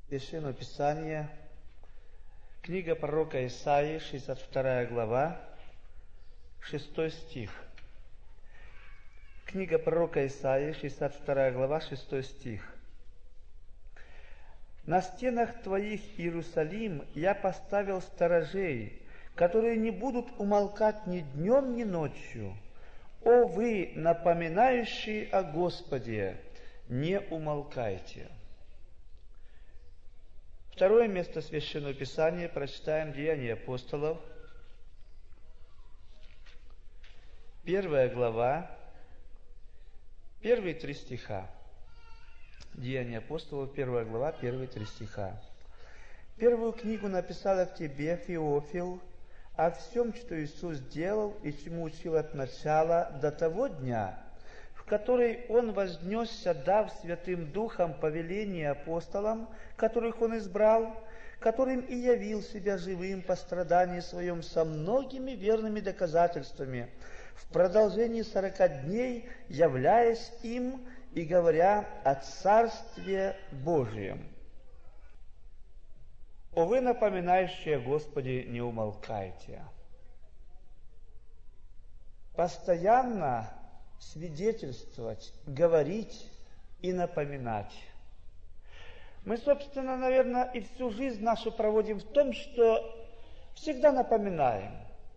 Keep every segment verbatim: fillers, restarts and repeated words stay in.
Священное Писание, книга пророка Исаии, шестьдесят вторая глава, шестой стих. Книга пророка Исаии, шестьдесят вторая глава, шестой стих. «На стенах твоих, Иерусалим, я поставил сторожей, которые не будут умолкать ни днем, ни ночью. О вы, напоминающие о Господе, не умолкайте». Второе место Священного Писания прочитаем Деяния апостолов, первая глава, первые три стиха. Деяния апостолов, первая глава, первые три стиха. «Первую книгу написал я к тебе, Феофил, о всем, что Иисус делал и чему учил от начала до того дня, в который Он вознесся, дав Святым Духом повеление апостолам, которых Он избрал, которым и явил себя живым по страдании Своем со многими верными доказательствами, в продолжении сорока дней являясь им и говоря о Царстве Божием. О вы, напоминающие о Господе, не умолкайте». Постоянно свидетельствовать, говорить и напоминать. Мы, собственно, наверное, и всю жизнь нашу проводим в том, что всегда напоминаем.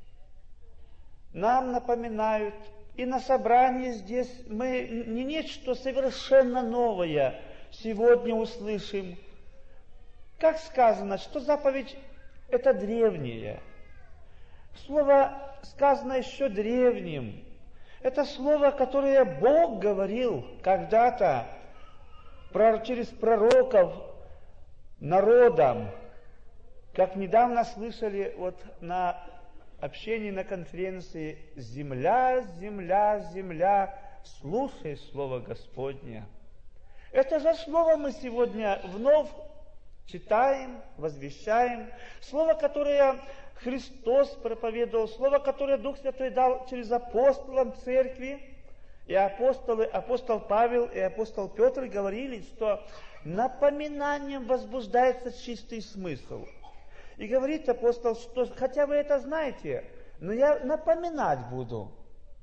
Нам напоминают, и на собрании здесь мы не нечто совершенно новое сегодня услышим. Как сказано, что заповедь – это древнее. Слово сказано еще древним. Это слово, которое Бог говорил когда-то через пророков народам. Как недавно слышали вот на общении, на конференции: «Земля, земля, земля, слушай слово Господне». Это же слово мы сегодня вновь читаем, возвещаем. Слово, которое Христос проповедовал, слово, которое Дух Святой дал через апостолов церкви. И апостолы, апостол Павел и апостол Петр говорили, что напоминанием возбуждается чистый смысл. И говорит апостол, что хотя вы это знаете, но я напоминать буду.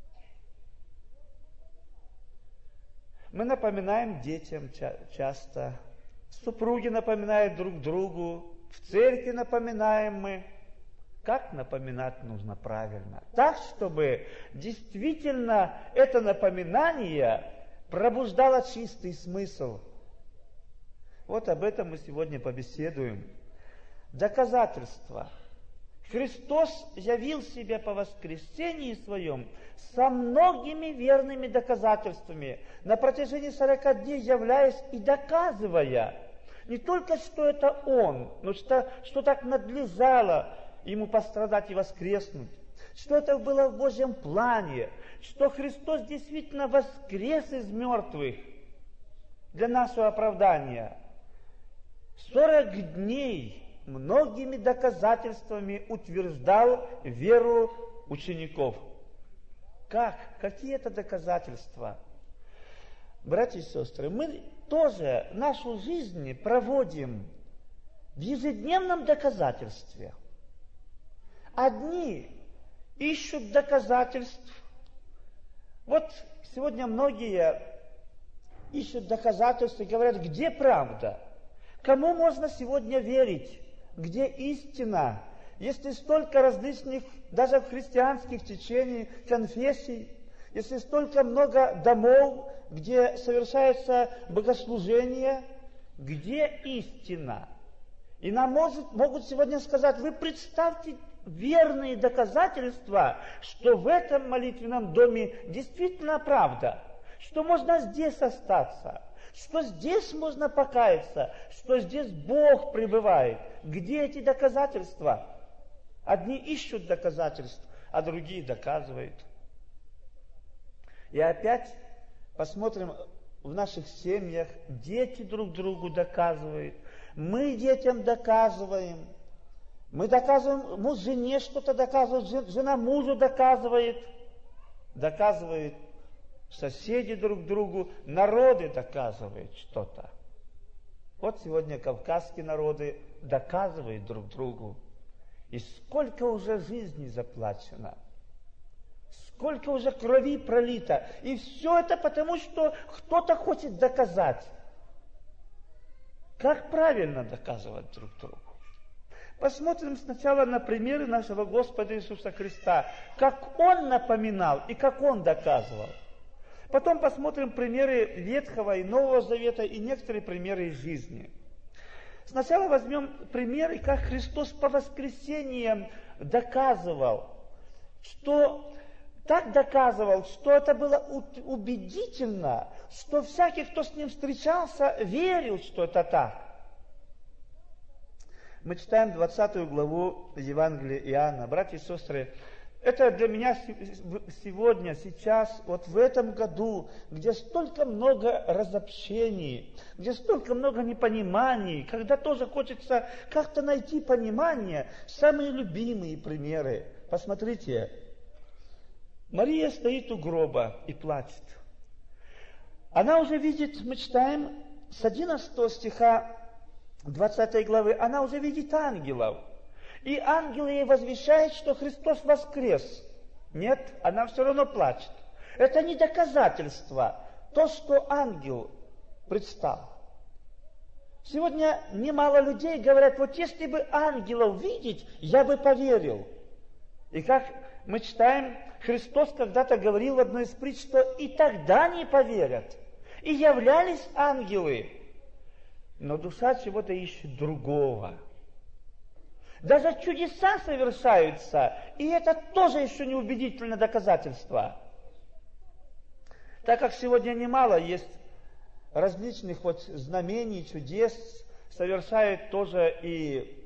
Мы напоминаем детям часто, супруги напоминают друг другу, в церкви напоминаем мы. Как напоминать нужно правильно? Так, чтобы действительно это напоминание пробуждало чистый смысл. Вот об этом мы сегодня побеседуем. Доказательства. Христос явил себя по воскресении Своем со многими верными доказательствами, на протяжении сорока дней являясь и доказывая, не только что это Он, но что, что так надлежало Ему пострадать и воскреснуть, что это было в Божьем плане, что Христос действительно воскрес из мертвых для нашего оправдания. Сорок дней многими доказательствами утверждал веру учеников. Как? Какие это доказательства? Братья и сестры, мы тоже нашу жизнь проводим в ежедневном доказательстве. Одни ищут доказательств. Вот сегодня многие ищут доказательства и говорят, где правда? Кому можно сегодня верить? Где истина? Если столько различных, даже христианских течений, конфессий, если столько много домов, где совершается богослужение, где истина? И нам может, могут сегодня сказать, вы представьте верные доказательства, что в этом молитвенном доме действительно правда, что можно здесь остаться, что здесь можно покаяться, что здесь Бог пребывает. Где эти доказательства? Одни ищут доказательств, а другие доказывают. И опять посмотрим в наших семьях, дети друг другу доказывают, мы детям доказываем, мы доказываем, муж жене что-то доказывает, жена мужу доказывает, доказывает соседи друг другу, народы доказывают что-то. Вот сегодня кавказские народы доказывают друг другу. И сколько уже жизней заплачено. Сколько уже крови пролито. И все это потому, что кто-то хочет доказать. Как правильно доказывать друг другу? Посмотрим сначала на примеры нашего Господа Иисуса Христа. Как Он напоминал и как Он доказывал. Потом посмотрим примеры Ветхого и Нового Завета и некоторые примеры из жизни. Сначала возьмем примеры, как Христос по воскресениям доказывал, что так доказывал, что это было убедительно, что всякий, кто с Ним встречался, верил, что это так. Мы читаем двадцатую главу Евангелия Иоанна. Братья и сестры, это для меня сегодня, сейчас, вот в этом году, где столько много разобщений, где столько много непониманий, когда тоже хочется как-то найти понимание, самые любимые примеры. Посмотрите, Мария стоит у гроба и плачет. Она уже видит, мы читаем с одиннадцатого стиха двадцатой главы, она уже видит ангелов. И ангелы ей возвещают, что Христос воскрес. Нет, она все равно плачет. Это не доказательство, то, что ангел предстал. Сегодня немало людей говорят, вот если бы ангелов видеть, я бы поверил. И как мы читаем, Христос когда-то говорил в одной из притч, что и тогда не поверят. И являлись ангелы. Но душа чего-то ищет другого. Даже чудеса совершаются, и это тоже еще не убедительное доказательство. Так как сегодня немало есть различных вот знамений, чудес, совершают тоже и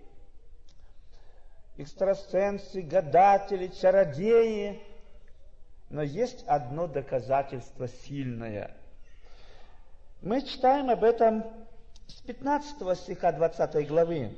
экстрасенсы, гадатели, чародеи. Но есть одно доказательство сильное. Мы читаем об этом с пятнадцатого стиха двадцатой главы.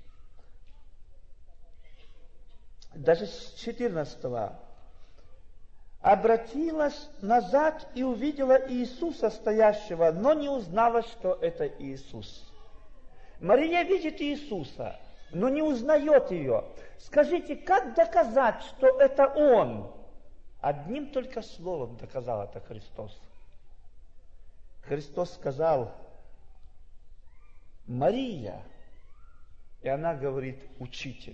Даже с четырнадцатого. Обратилась назад и увидела Иисуса стоящего, но не узнала, что это Иисус. Мария видит Иисуса, но не узнает ее. Скажите, как доказать, что это Он? Одним только словом доказал это Христос. Христос сказал: Мария. И она говорит: Учитель.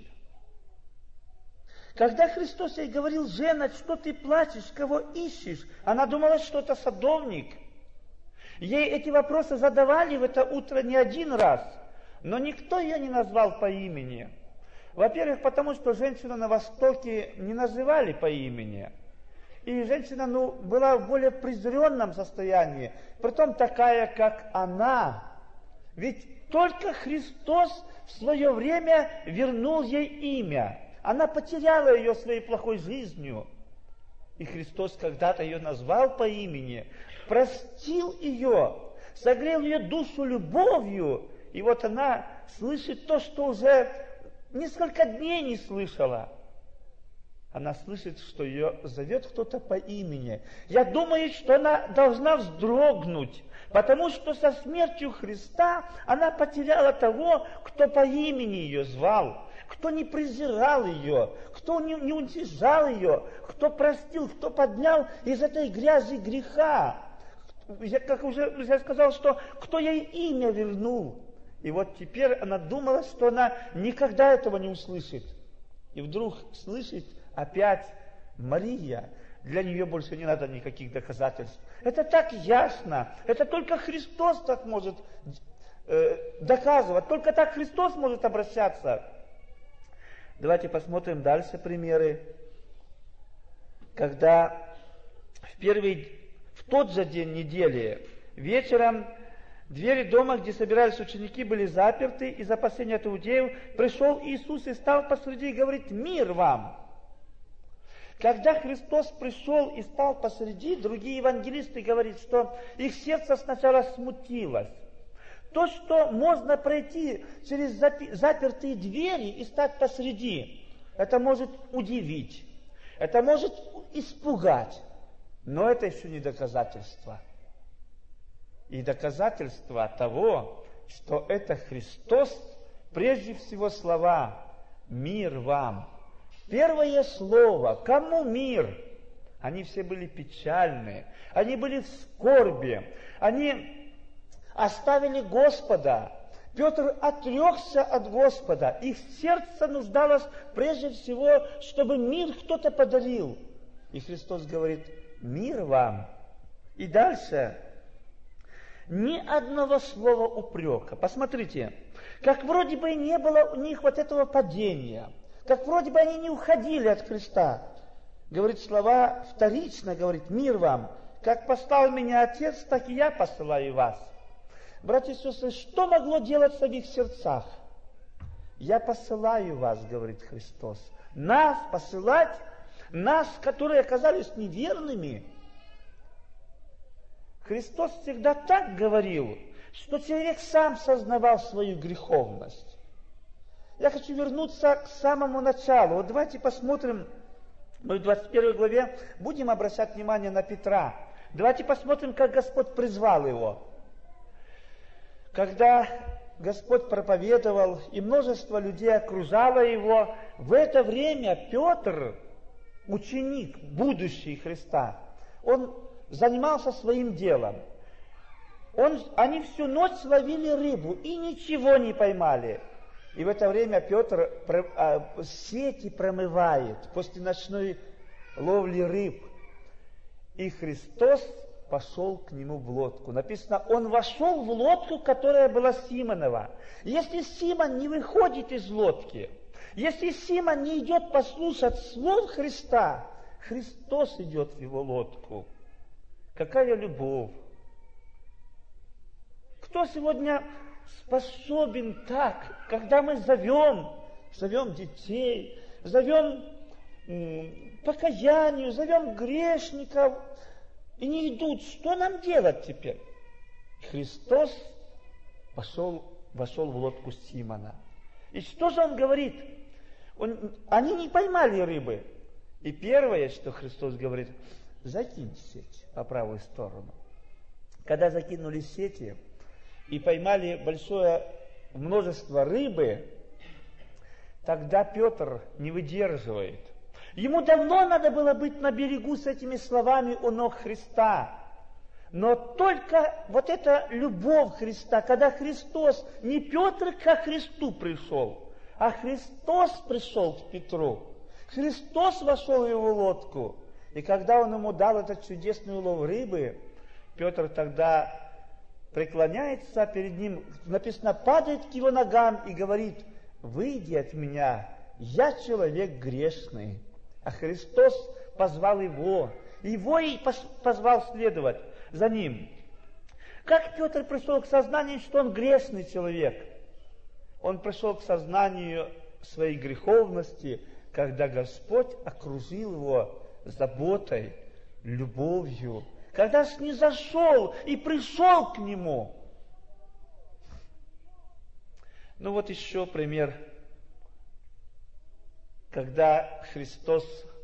Когда Христос ей говорил: жена, что ты плачешь, кого ищешь? Она думала, что это садовник. Ей эти вопросы задавали в это утро не один раз, но никто ее не назвал по имени. Во-первых, потому что женщину на Востоке не называли по имени. И женщина ну, была в более презренном состоянии, притом такая, как она. Ведь только Христос в свое время вернул ей имя. Она потеряла ее своей плохой жизнью. И Христос когда-то ее назвал по имени, простил ее, согрел ее душу любовью. И вот она слышит то, что уже несколько дней не слышала. Она слышит, что ее зовет кто-то по имени. Я думаю, что она должна вздрогнуть, потому что со смертью Христа она потеряла того, кто по имени ее звал, кто не презирал ее, кто не, не уничижал ее, кто простил, кто поднял из этой грязи греха. Я, как уже я сказал, что кто ей имя вернул. И вот теперь она думала, что она никогда этого не услышит. И вдруг слышит опять Мария. Для нее больше не надо никаких доказательств. Это так ясно. Это только Христос так может э, доказывать. Только так Христос может обращаться. Давайте посмотрим дальше примеры. Когда в, первый, в тот же день недели вечером двери дома, где собирались ученики, были заперты из опасения от иудеев, пришел Иисус и стал посреди и говорит: «Мир вам!» Когда Христос пришел и стал посреди, другие евангелисты говорят, что их сердце сначала смутилось. То, что можно пройти через запертые двери и стать посреди, это может удивить, это может испугать, но это еще не доказательство. И доказательство того, что это Христос, прежде всего слова «Мир вам». Первое слово «Кому мир?» Они все были печальны, они были в скорби, они оставили Господа. Петр отрекся от Господа, их сердце нуждалось прежде всего, чтобы мир кто-то подарил. И Христос говорит: «Мир вам». И дальше ни одного слова упрека. Посмотрите, как вроде бы не было у них вот этого падения, как вроде бы они не уходили от Христа. Говорит слова вторично, говорит: «Мир вам, как послал меня Отец, так и я посылаю вас». Братья и сестры, что могло делаться в их сердцах? «Я посылаю вас», говорит Христос. Нас посылать, нас, которые оказались неверными. Христос всегда так говорил, что человек сам сознавал свою греховность. Я хочу вернуться к самому началу. Вот давайте посмотрим, мы в двадцать первой главе будем обращать внимание на Петра. Давайте посмотрим, как Господь призвал его. Когда Господь проповедовал, и множество людей окружало его, в это время Петр, ученик, будущий Христа, он занимался своим делом. Он, они всю ночь ловили рыбу и ничего не поймали. И в это время Петр а, сети промывает после ночной ловли рыб. И Христос пошел к нему в лодку. Написано, он вошел в лодку, которая была Симонова. Если Симон не выходит из лодки, если Симон не идет послушать слов Христа, Христос идет в его лодку. Какая любовь! Кто сегодня способен так, когда мы зовем, зовем детей, зовем м, покаянию, зовем грешников, и не идут, что нам делать теперь? Христос пошел, вошел в лодку Симона. И что же он говорит? Он, они не поймали рыбы. И первое, что Христос говорит: закинь сеть по правую сторону. Когда закинули сети и поймали большое множество рыбы, тогда Петр не выдерживает. Ему давно надо было быть на берегу с этими словами у ног Христа. Но только вот эта любовь Христа, когда Христос, не Петр ко Христу пришел, а Христос пришел к Петру. Христос вошел в его лодку. И когда он ему дал этот чудесный улов рыбы, Петр тогда преклоняется перед ним, написано, падает к его ногам и говорит: «Выйди от меня, я человек грешный». А Христос позвал его, его и позвал следовать за ним. Как Петр пришел к сознанию, что он грешный человек? Он пришел к сознанию своей греховности, когда Господь окружил его заботой, любовью, когда снизошел и пришел к нему. Ну вот еще пример. Когда Христос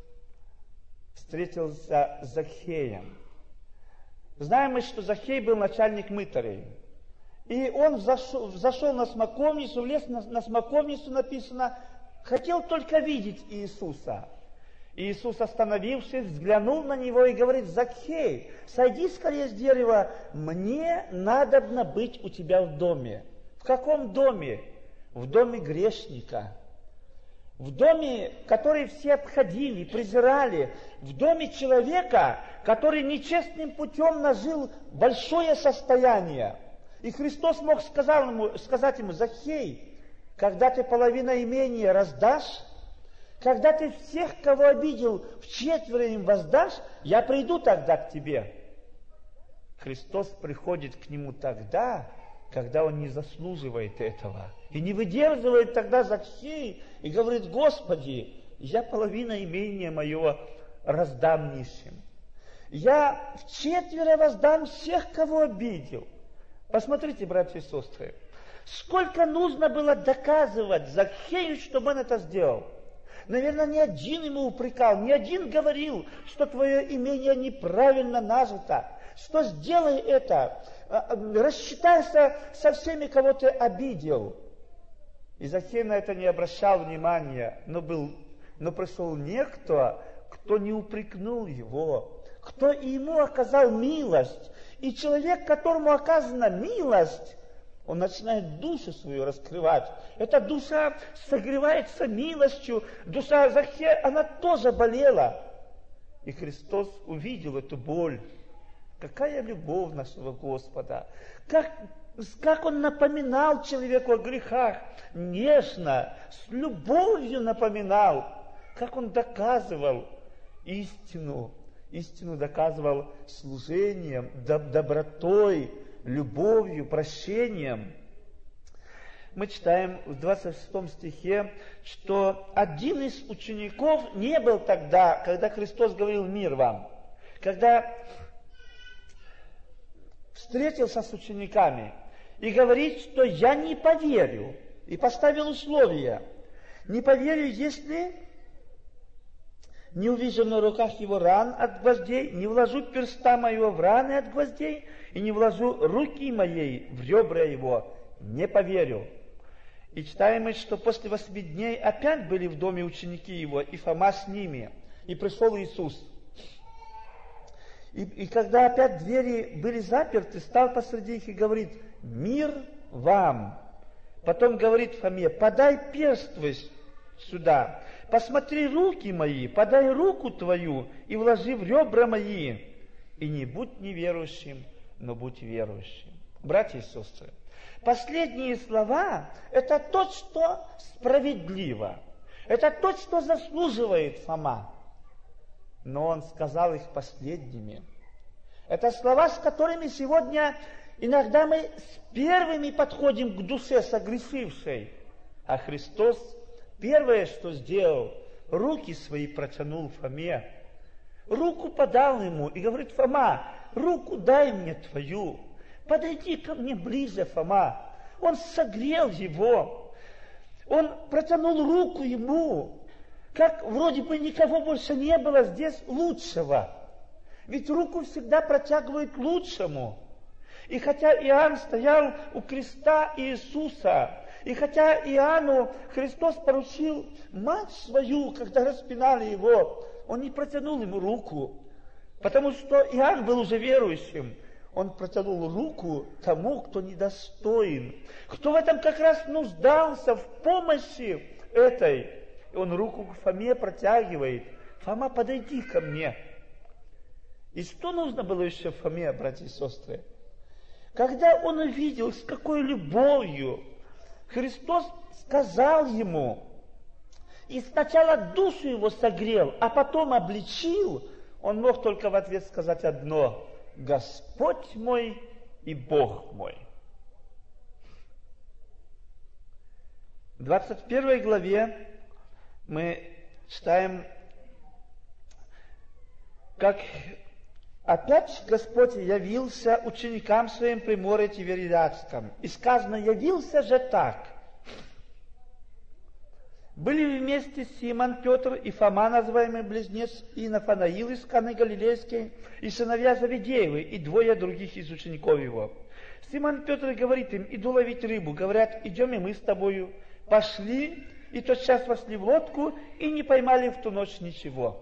встретился с Захеем. Знаем мы, что Захей был начальник мытарей. И он взошел, взошел на смоковницу, влез на, на смоковницу, написано, хотел только видеть Иисуса. И Иисус, остановившись, взглянул на него и говорит: «Захей, сойди скорее с дерева, мне надобно быть у тебя в доме». В каком доме? В доме грешника. В доме, который все обходили, презирали, в доме человека, который нечестным путем нажил большое состояние. И Христос мог сказать ему, сказать ему: «Захей, когда ты половину имения раздашь, когда ты всех, кого обидел, вчетверо им воздашь, я приду тогда к тебе». Христос приходит к нему тогда, когда он не заслуживает этого. И не выдерживает тогда Захей и говорит: «Господи, я половину имения моего раздам нищим. Я вчетверо воздам всех, кого обидел». Посмотрите, братья и сестры, сколько нужно было доказывать Захею, чтобы он это сделал. Наверное, ни один ему упрекал, ни один говорил, что твое имение неправильно нажито. что сделай это, рассчитайся со всеми, кого ты обидел. И Захей на это не обращал внимания, но, был, но пришел некто, кто не упрекнул его, кто ему оказал милость. И человек, которому оказана милость, он начинает душу свою раскрывать. Эта душа согревается милостью. Душа Захея, она тоже болела. И Христос увидел эту боль. Какая любовь нашего Господа. Как, как Он напоминал человеку о грехах. Нежно, с любовью напоминал. Как Он доказывал истину. Истину доказывал служением, добротой, любовью, прощением. Мы читаем в двадцать шестом стихе, что один из учеников не был тогда, когда Христос говорил «мир вам». Когда встретился с учениками и говорит, что я не поверю, и поставил условия. Не поверю, если не увижу на руках его ран от гвоздей, не вложу перста моего в раны от гвоздей, и не вложу руки моей в ребра его, не поверю. И читаем, что после восьми дней опять были в доме ученики его, и Фома с ними, и пришел Иисус. И, и когда опять двери были заперты, стал посреди их и говорит: «Мир вам!» Потом говорит Фоме: «Подай перст твой сюда, посмотри руки мои, подай руку твою и вложи в ребра мои, и не будь неверующим, но будь верующим». Братья и сестры, последние слова – это то, что справедливо, это то, что заслуживает Фома. Но он сказал их последними. Это слова, с которыми сегодня иногда мы с первыми подходим к душе согрешившей. А Христос первое, что сделал, руки свои протянул Фоме. Руку подал ему и говорит: «Фома, руку дай мне твою. Подойди ко мне ближе, Фома». Он согрел его. Он протянул руку ему. Как вроде бы никого больше не было здесь лучшего. Ведь руку всегда протягивают к лучшему. И хотя Иоанн стоял у креста Иисуса, и хотя Иоанну Христос поручил мать свою, когда распинали его, он не протянул ему руку, потому что Иоанн был уже верующим. Он протянул руку тому, кто недостоин, кто в этом как раз нуждался, в помощи этой. И он руку к Фоме протягивает: «Фома, подойди ко мне». И что нужно было еще Фоме, братья и сестры? Когда он увидел, с какой любовью Христос сказал ему, и сначала душу его согрел, а потом обличил, он мог только в ответ сказать одно: «Господь мой и Бог мой». В двадцать первой главе мы читаем, как опять Господь явился ученикам своим при море Тивериадском. И сказано: «Явился же так». Были вместе Симон, Петр и Фома, называемый близнец, и Нафанаил из Каны Галилейской, и сыновья Завидеевы, и двое других из учеников его. Симон Петр говорит им: «Иду ловить рыбу». Говорят: «Идем и мы с тобою». Пошли, и тотчас вошли в лодку, и не поймали в ту ночь ничего.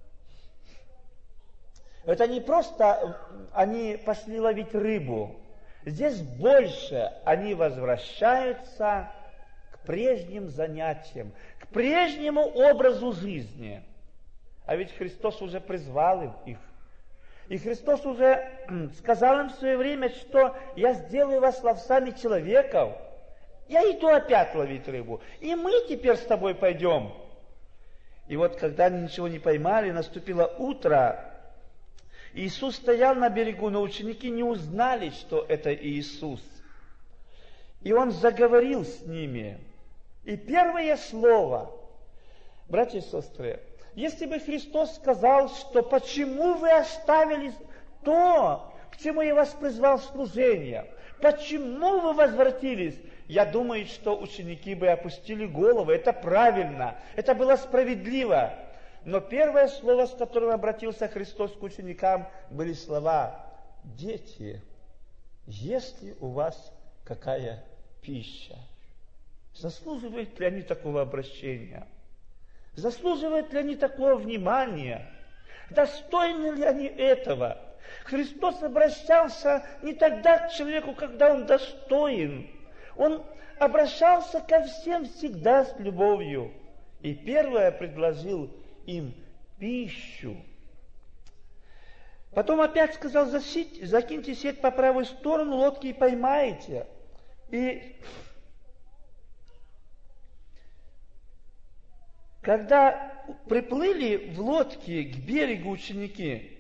Это не просто они пошли ловить рыбу. Здесь больше они возвращаются к прежним занятиям, к прежнему образу жизни. А ведь Христос уже призвал их. И Христос уже сказал им в свое время, что «я сделаю вас ловцами человеков». Я иду опять ловить рыбу. И мы теперь с тобой пойдем. И вот когда они ничего не поймали, наступило утро. Иисус стоял на берегу, но ученики не узнали, что это Иисус. И Он заговорил с ними. И первое слово, братья и сестры, если бы Христос сказал, что почему вы оставили то, к чему я вас призвал в служение, почему вы возвратились, я думаю, что ученики бы опустили головы. Это правильно, это было справедливо. Но первое слово, с которым обратился Христос к ученикам, были слова: дети, есть ли у вас какая пища? Заслуживают ли они такого обращения? Заслуживают ли они такого внимания? Достойны ли они этого? Христос обращался не тогда к человеку, когда он достоин. Он обращался ко всем всегда с любовью. И первое предложил им пищу. Потом опять сказал: закиньте сеть по правую сторону лодки и поймаете. И когда приплыли в лодке к берегу ученики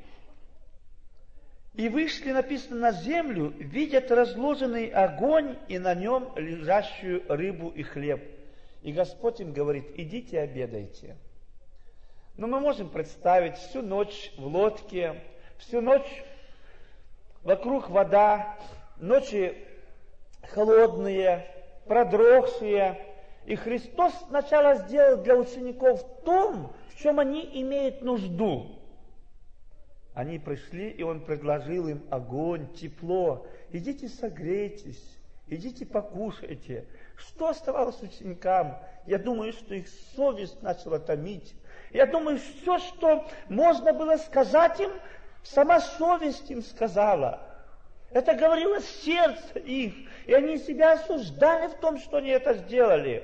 и вышли, написано, на землю, видят разложенный огонь и на нем лежащую рыбу и хлеб. И Господь им говорит: идите обедайте. Но мы можем представить всю ночь в лодке, всю ночь вокруг вода, ночи холодные, продрогшие. И Христос сначала сделал для учеников том, в чем они имеют нужду. Они пришли, и Он предложил им огонь, тепло. Идите согрейтесь, идите покушайте. Что оставалось ученикам? Я думаю, что их совесть начала томить. Я думаю, все, что можно было сказать им, сама совесть им сказала. Это говорило сердце их, и они себя осуждали в том, что они это сделали.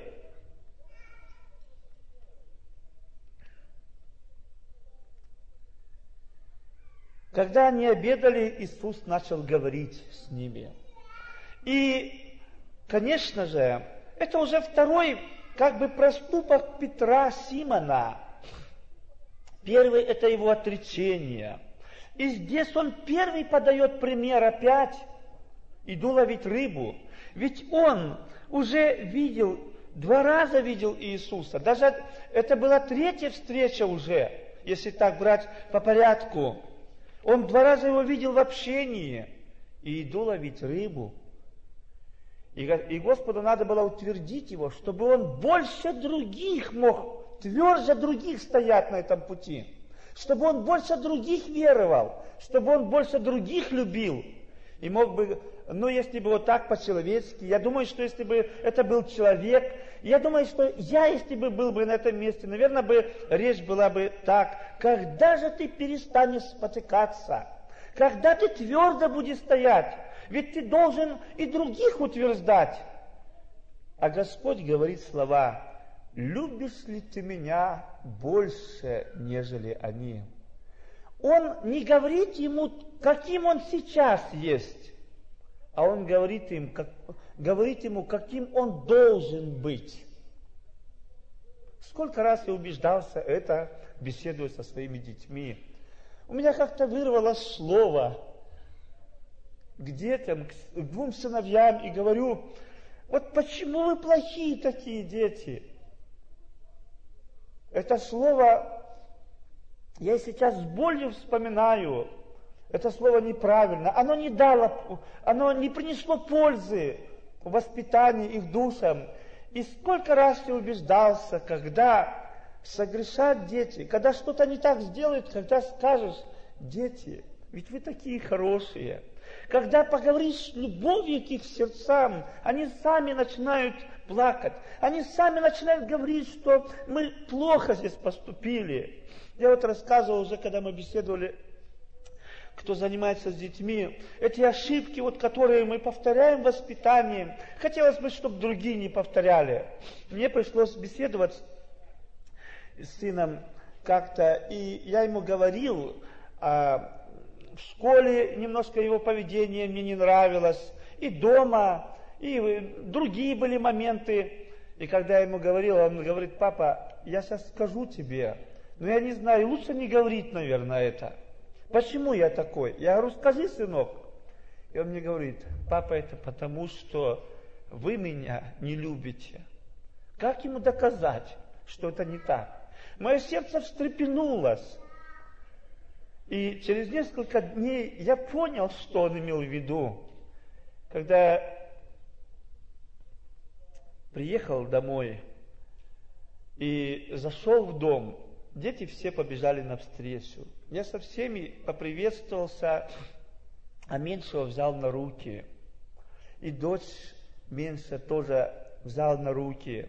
Когда они обедали, Иисус начал говорить с ними. И, конечно же, это уже второй, как бы, проступок Петра, Симона. Первый – это его отречение. И здесь он первый подает пример опять. Иду ловить рыбу. Ведь он уже видел, два раза видел Иисуса. Даже это была третья встреча уже, если так брать по порядку. Он два раза его видел в общении. И иду ловить рыбу. И, и Господу надо было утвердить его, чтобы он больше других мог, тверже других стоять на этом пути. Чтобы он больше других веровал. Чтобы он больше других любил. И мог бы, ну, если бы вот так по-человечески, я думаю, что если бы это был человек, я думаю, что я, если бы был бы на этом месте, наверное, бы речь была бы так: когда же ты перестанешь спотыкаться? Когда ты твердо будешь стоять? Ведь ты должен и других утверждать. А Господь говорит слова: любишь ли ты меня больше, нежели они? Он не говорит ему, каким он сейчас есть, а он говорит, им, как, говорит ему, каким он должен быть. Сколько раз я убеждался это, беседуя со своими детьми. У меня как-то вырвалось слово к детям, к двум сыновьям, и говорю: вот почему вы плохие такие дети? Это слово я сейчас с болью вспоминаю. Это слово неправильно. Оно не дало, оно не принесло пользы в воспитании их душам. И сколько раз я убеждался, когда согрешат дети, когда что-то не так сделают, когда скажешь: дети, ведь вы такие хорошие. Когда поговоришь с любовью к их сердцам, они сами начинают плакать. Они сами начинают говорить, что мы плохо здесь поступили. Я вот рассказывал уже, когда мы беседовали, кто занимается с детьми, эти ошибки, вот, которые мы повторяем в воспитании, хотелось бы, чтобы другие не повторяли. Мне пришлось беседовать с сыном как-то, и я ему говорил, а, в школе немножко его поведение мне не нравилось, и дома, и другие были моменты. И когда я ему говорил, он говорит: папа, я сейчас скажу тебе, но я не знаю, лучше не говорить, наверное, это. Почему я такой? Я говорю: скажи, сынок. И он мне говорит: папа, это потому, что вы меня не любите. Как ему доказать, что это не так? Мое сердце встрепенулось. И через несколько дней я понял, что он имел в виду. Когда я приехал домой и зашел в дом, дети все побежали навстречу. Я со всеми поприветствовался, а меньшего взял на руки. И дочь меньше тоже взял на руки.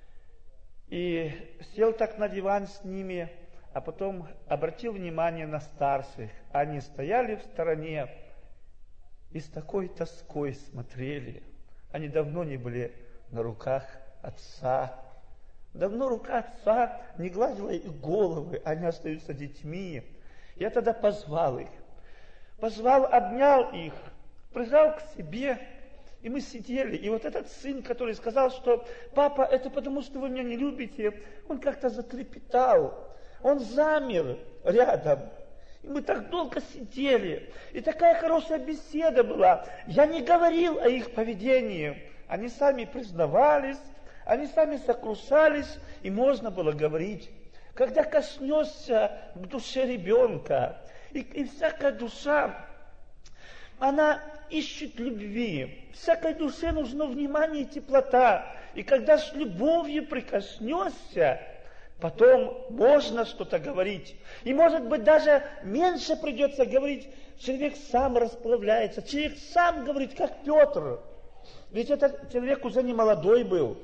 И сел так на диван с ними, а потом обратил внимание на старших. Они стояли в стороне и с такой тоской смотрели. Они давно не были на руках отца. Давно рука отца не гладила их головы, они остаются детьми. Я тогда позвал их. Позвал, обнял их, прижал к себе, и мы сидели. И вот этот сын, который сказал, что папа, это потому, что вы меня не любите, он как-то затрепетал. Он замер рядом. И мы так долго сидели. И такая хорошая беседа была. Я не говорил о их поведении. Они сами признавались, они сами сокрушались, и можно было говорить. Когда коснешься к душе ребенка, и, и всякая душа, она ищет любви. Всякой душе нужно внимание и теплота. И когда с любовью прикоснешься, потом можно что-то говорить. И может быть даже меньше придется говорить. Человек сам расплавляется. Человек сам говорит, как Петр. Ведь этот человек уже не молодой был.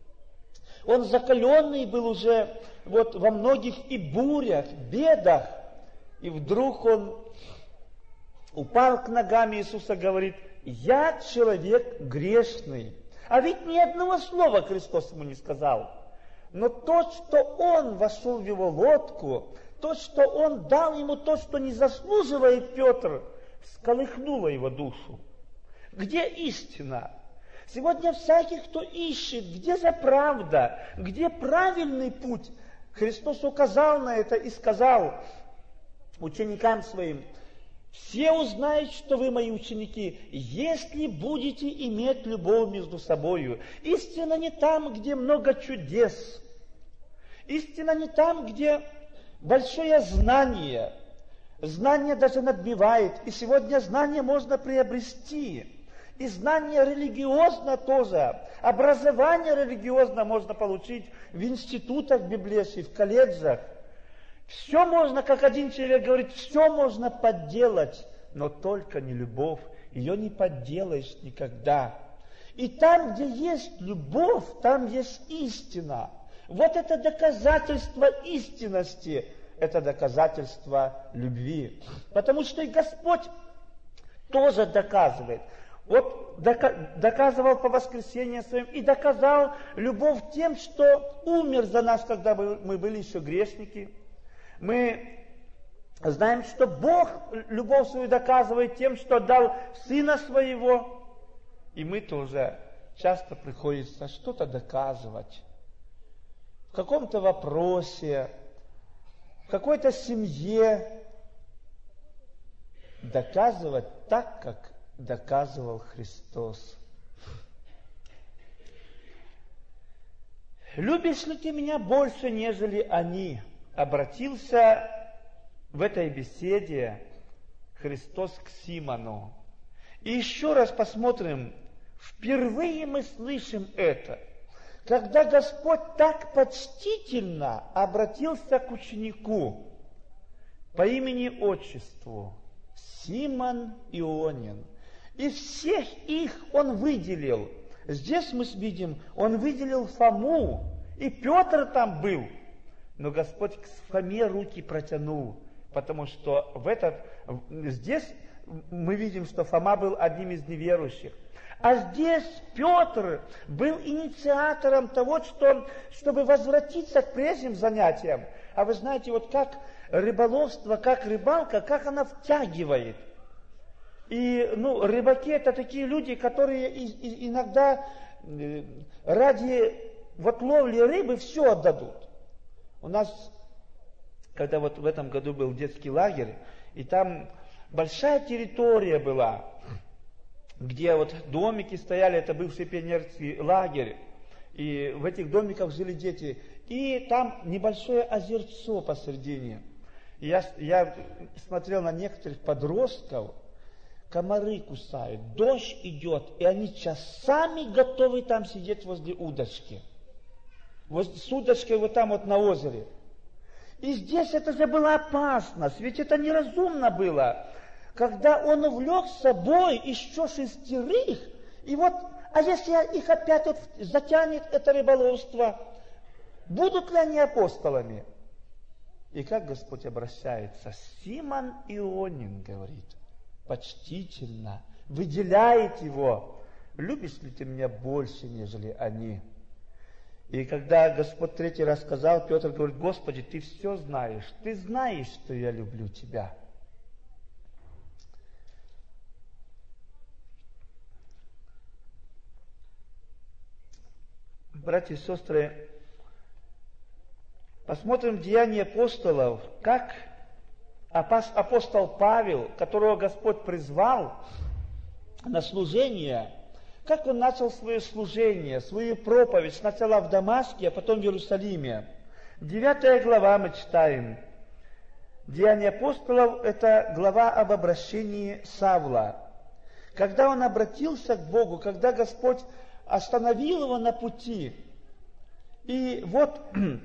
Он закаленный был уже вот во многих и бурях, бедах. И вдруг он упал к ногам Иисуса, говорит, я человек грешный. А ведь ни одного слова Христос ему не сказал. Но то, что он вошел в его лодку, то, что он дал ему то, что не заслуживает Петр, всколыхнуло его душу. Где истина? Сегодня всякий, кто ищет, где же правда, где правильный путь, Христос указал на это и сказал ученикам своим, все узнают, что вы мои ученики, если будете иметь любовь между собою. Истина не там, где много чудес. Истина не там, где большое знание. Знание даже надбивает. И сегодня знание можно приобрести. И знание религиозно тоже. Образование религиозно можно получить в институтах библейских, в колледжах. Все можно, как один человек говорит, все можно подделать, но только не любовь. Ее не подделаешь никогда. И там, где есть любовь, там есть истина. Вот это доказательство истинности, это доказательство любви. Потому что и Господь тоже доказывает. Вот доказывал по воскресеньям своим и доказал любовь тем, что умер за нас, когда мы были еще грешники. Мы знаем, что Бог любовь свою доказывает тем, что дал Сына Своего. И мы тоже часто приходится что-то доказывать. В каком-то вопросе, в какой-то семье. Доказывать так, как доказывал Христос. «Любишь ли ты меня больше, нежели они?» Обратился в этой беседе Христос к Симону. И еще раз посмотрим, впервые мы слышим это, когда Господь так почтительно обратился к ученику по имени-отчеству Симон Ионин. Из всех их Он выделил. Здесь мы видим, Он выделил Фому, и Петр там был. Но Господь к Фоме руки протянул, потому что в этот, здесь мы видим, что Фома был одним из неверующих. А здесь Петр был инициатором того, что, чтобы возвратиться к прежним занятиям. А вы знаете, вот как рыболовство, как рыбалка, как она втягивает. И ну, рыбаки это такие люди, которые и, и, иногда ради вот ловли рыбы все отдадут. У нас, когда вот в этом году был детский лагерь, и там большая территория была, где вот домики стояли, это бывший пионерский лагерь, и в этих домиках жили дети, и там небольшое озерцо посередине. И я, я смотрел на некоторых подростков, комары кусают, дождь идет, и они часами готовы там сидеть возле удочки. Вот с удочкой вот там вот на озере. И здесь это же была опасность, ведь это неразумно было. когда он увлек с собой еще шестерых, и вот, а если их опять вот затянет это рыболовство, будут ли они апостолами? И как Господь обращается? Симон Ионин, говорит, почтительно, выделяет его. Любишь ли ты меня больше, нежели они? И когда Господь третий раз сказал, Петр говорит, Господи, ты все знаешь, ты знаешь, что я люблю тебя. Братья и сестры, посмотрим в Деяния апостолов, как апостол Павел, которого Господь призвал на служение, как он начал свое служение, свою проповедь сначала в Дамаске, а потом в Иерусалиме. Девятая глава мы читаем. Деяния апостолов – это глава об обращении Савла. Когда он обратился к Богу, когда Господь остановил его на пути, и вот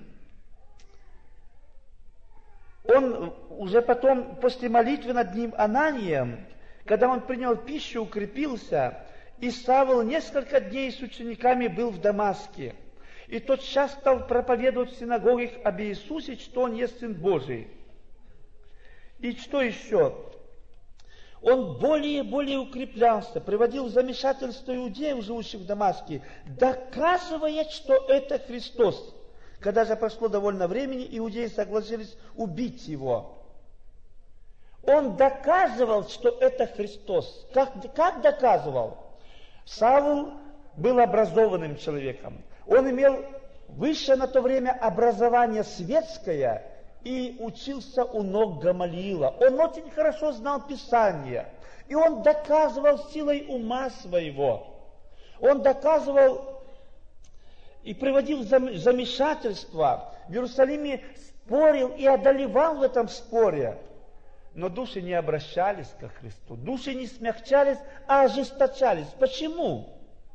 он уже потом, после молитвы над ним Ананием, когда он принял пищу, укрепился, и Савл несколько дней с учениками был в Дамаске. И тот час стал проповедовать в синагогах об Иисусе, что Он есть Сын Божий. И что еще? Он более и более укреплялся, приводил в замешательство иудеев, живущих в Дамаске, доказывая, что это Христос. Когда же прошло довольно времени, иудеи согласились убить его. Он доказывал, что это Христос. Как, как доказывал? Савл был образованным человеком. Он имел высшее на то время образование светское и учился у ног Гамалиила. Он очень хорошо знал Писание. И он доказывал силой ума своего. Он доказывал и приводил в замешательство. В Иерусалиме спорил и одолевал в этом споре. Но души не обращались ко Христу, души не смягчались, а ожесточались. Почему?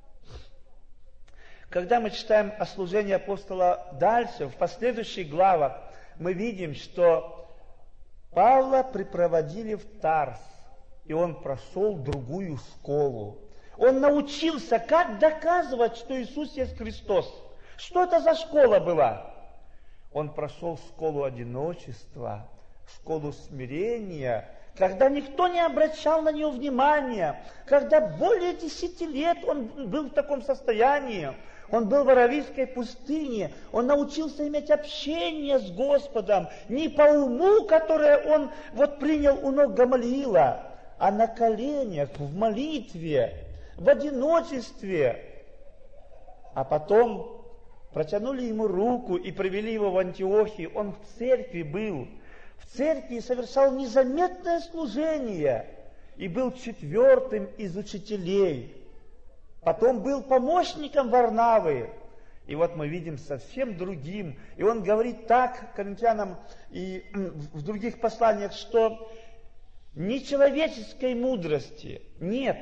Когда мы читаем о служении апостола дальше, в последующих главах, мы видим, что Павла припроводили в Тарс, и он прошел другую школу. Он научился, как доказывать, что Иисус есть Христос. Что это за школа была? Он прошел школу одиночества, школу смирения, когда никто не обращал на него внимания, когда более десяти лет он был в таком состоянии, он был в Аравийской пустыне, он научился иметь общение с Господом, не по уму, которое он вот принял у ног Гамалиила, а на коленях, в молитве, в одиночестве. А потом протянули ему руку и привели его в Антиохию, он в церкви был, в церкви совершал незаметное служение и был четвертым из учителей. Потом был помощником Варнавы. И вот мы видим совсем другим. И он говорит так коринфянам и в других посланиях, что ни человеческой мудрости нет.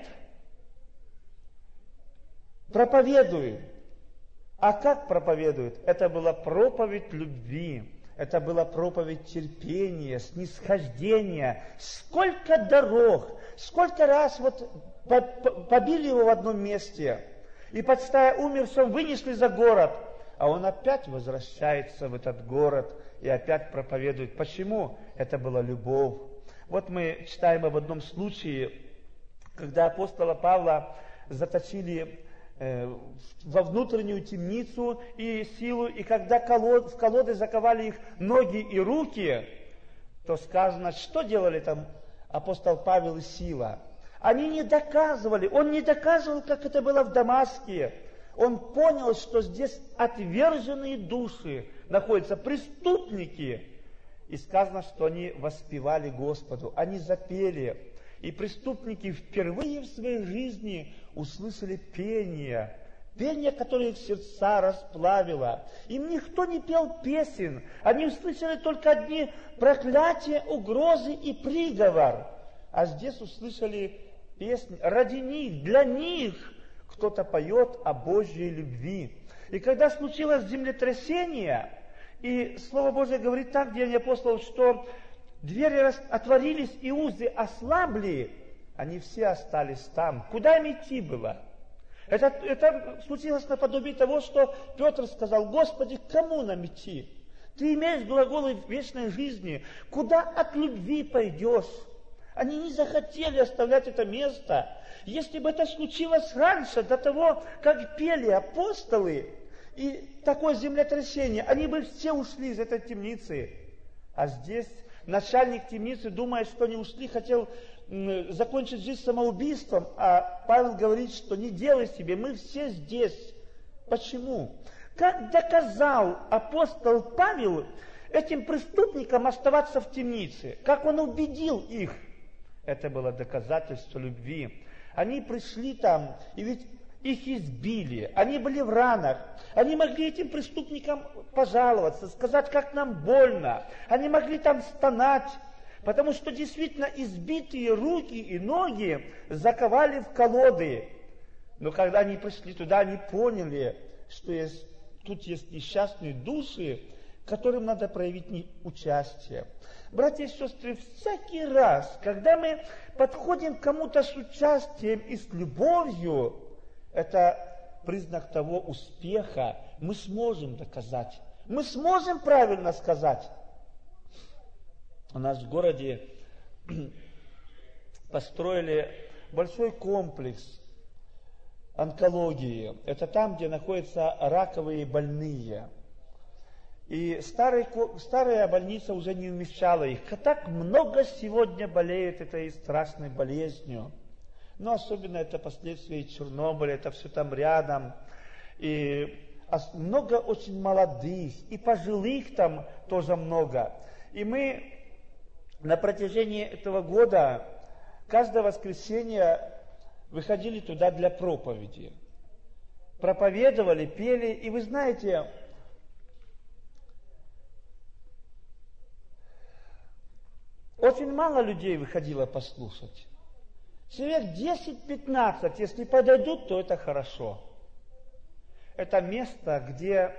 Проповедует. А как проповедует? Это была проповедь любви. Это была проповедь терпения, снисхождения. Сколько дорог, сколько раз вот побили его в одном месте, и подстая умершим вынесли за город, а он опять возвращается в этот город и опять проповедует. Почему? Это была любовь. Вот мы читаем об одном случае, когда апостола Павла заточили во внутреннюю темницу и силу, и когда колод, в колоды заковали их ноги и руки, то сказано, что делали там апостол Павел и Сила? Они не доказывали, он не доказывал, как это было в Дамаске. Он понял, что здесь отверженные души находятся, преступники. И сказано, что они воспевали Господу, они запели. И преступники впервые в своей жизни услышали пение, пение, которое их сердца расплавило. Им никто не пел песен, они услышали только одни проклятия, угрозы и приговор. А здесь услышали песни ради них, для них кто-то поет о Божьей любви. И когда случилось землетрясение, и Слово Божие говорит так, Деяния апостолов, что двери отворились и узы ослабли, они все остались там. Куда им идти было? Это, это случилось наподобие того, что Петр сказал: Господи, к кому нам идти? Ты имеешь глаголы вечной жизни. Куда от любви пойдешь? Они не захотели оставлять это место. Если бы это случилось раньше, до того, как пели апостолы, и такое землетрясение, они бы все ушли из этой темницы. А здесь начальник темницы, думая, что не ушли, хотел м, закончить жизнь самоубийством, а Павел говорит, что не делай себе, мы все здесь. Почему? Как доказал апостол Павел этим преступникам оставаться в темнице? Как он убедил их? Это было доказательство любви. Они пришли там, и ведь их избили, они были в ранах. Они могли этим преступникам пожаловаться, сказать, как нам больно. Они могли там стонать, потому что действительно избитые руки и ноги заковали в колоды. Но когда они пришли туда, они поняли, что есть, тут есть несчастные души, которым надо проявить участие. Братья и сестры, всякий раз, когда мы подходим к кому-то с участием и с любовью, это признак того успеха. Мы сможем доказать. Мы сможем правильно сказать. У нас в городе построили большой комплекс онкологии. Это там, где находятся раковые больные. И старый, старая больница уже не вмещала их. Так много сегодня болеет этой страшной болезнью. Но особенно это последствия Чернобыля, это все там рядом. И много очень молодых, и пожилых там тоже много. И мы на протяжении этого года каждое воскресенье выходили туда для проповеди. Проповедовали, пели, и вы знаете, очень мало людей выходило послушать. Человек десять-пятнадцать, если подойдут, то это хорошо. Это место, где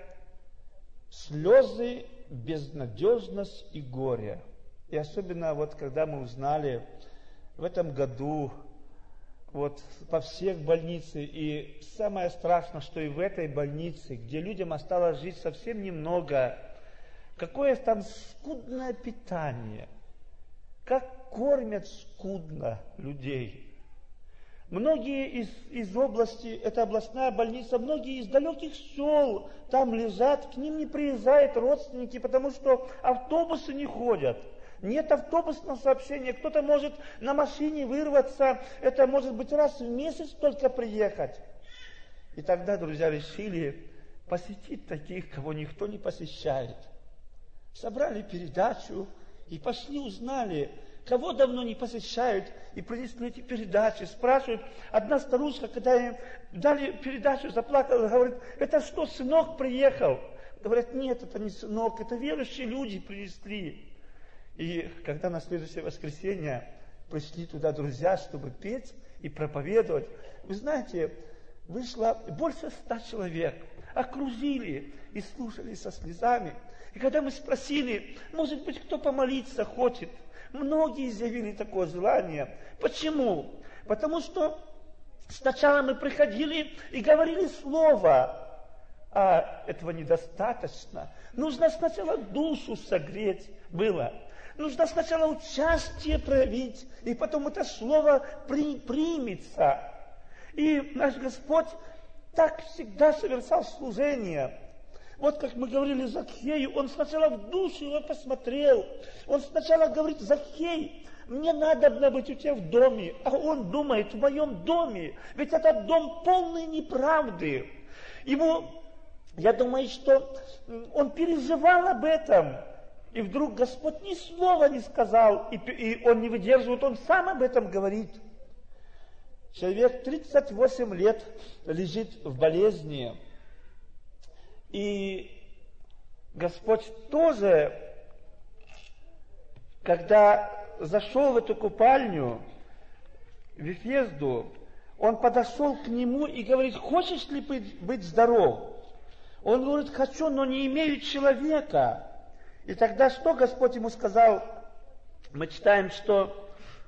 слезы, безнадежность и горе. И особенно вот когда мы узнали в этом году вот по всех больницах, и самое страшное, что и в этой больнице, где людям осталось жить совсем немного, какое там скудное питание, как кормят скудно людей. Многие из, из области, это областная больница, многие из далеких сел там лежат, к ним не приезжают родственники, потому что автобусы не ходят. Нет автобусного сообщения, кто-то может на машине вырваться, это может быть раз в месяц только приехать. И тогда друзья решили посетить таких, кого никто не посещает. Собрали передачу и пошли узнали, кого давно не посещают, и принесли эти передачи, спрашивают. Одна старушка, когда им дали передачу, заплакала, говорит: это что, сынок приехал? Говорят: нет, это не сынок, это верующие люди принесли. И когда на следующее воскресенье пришли туда друзья, чтобы петь и проповедовать, вы знаете, вышло больше ста человек, окружили и слушали со слезами. И когда мы спросили, может быть, кто помолиться хочет, многие изъявили такое желание. Почему? Потому что сначала мы приходили и говорили слово, а этого недостаточно. Нужно сначала душу согреть было. Нужно сначала участие проявить, и потом это слово при, примется. И наш Господь так всегда совершал служение. Вот как мы говорили Закхею, он сначала в душу его посмотрел. Он сначала говорит: Закхей, мне надо быть у тебя в доме. А он думает: в моем доме. Ведь этот дом полный неправды. Ему, я думаю, что он переживал об этом. И вдруг Господь ни слова не сказал, и, и он не выдерживает, он сам об этом говорит. Человек тридцать восемь лет лежит в болезни. И Господь тоже, когда зашел в эту купальню, в Вифезду, Он подошел к нему и говорит: хочешь ли быть, быть здоров? Он говорит: хочу, но не имею человека. И тогда что Господь ему сказал? мы читаем, что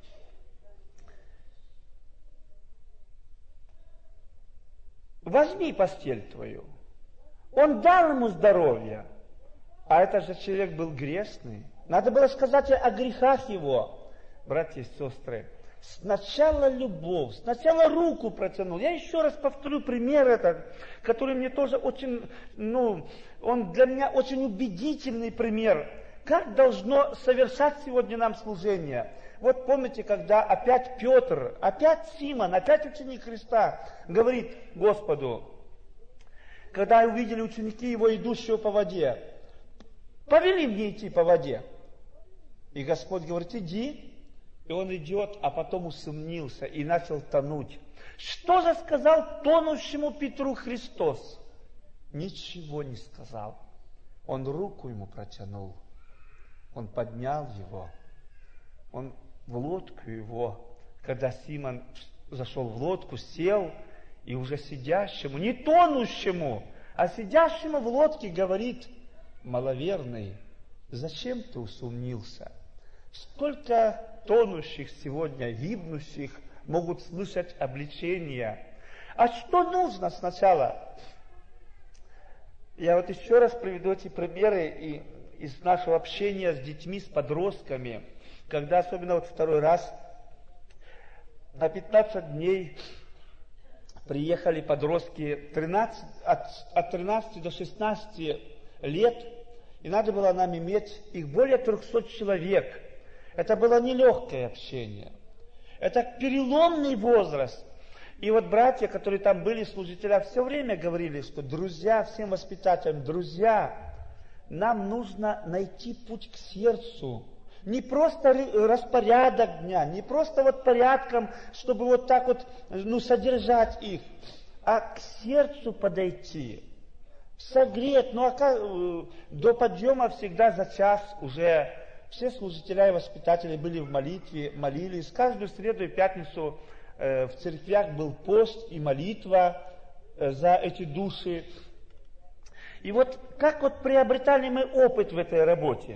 возьми постель твою. Он дал ему здоровье, а этот же человек был грешный. Надо было сказать о грехах его, братья и сестры. Сначала любовь, сначала руку протянул. Я еще раз повторю пример этот, который мне тоже очень, ну, он для меня очень убедительный пример. Как должно совершать сегодня нам служение? Вот помните, когда опять Петр, опять Симон, опять ученик Христа говорит Господу, когда увидели ученики его, идущего по воде, повели мне идти по воде. И Господь говорит, иди. И он идет, а потом усомнился и начал тонуть. Что же сказал тонущему Петру Христос? Ничего не сказал. Он руку ему протянул. Он поднял его. Он в лодку его, когда Симон зашел в лодку, сел, и уже сидящему, не тонущему, а сидящему в лодке говорит, маловерный, зачем ты усомнился? Сколько тонущих сегодня, гибнущих, могут слышать обличения. А что нужно сначала? Я вот еще раз приведу эти примеры и из нашего общения с детьми, с подростками, когда особенно вот второй раз на пятнадцать дней приехали подростки тринадцать, от, от тринадцати до шестнадцати лет, и надо было нам иметь их более трехсот человек. Это было нелегкое общение. Это переломный возраст. И вот братья, которые там были, служителя, все время говорили, что друзья, всем воспитателям, друзья, нам нужно найти путь к сердцу. Не просто распорядок дня, не просто вот порядком, чтобы вот так вот, ну, содержать их, а к сердцу подойти, согреть. Ну, а как, до подъема всегда за час уже все служителя и воспитатели были в молитве, молились. Каждую среду и пятницу э, в церквях был пост и молитва э, за эти души. И вот как вот приобретали мы опыт в этой работе?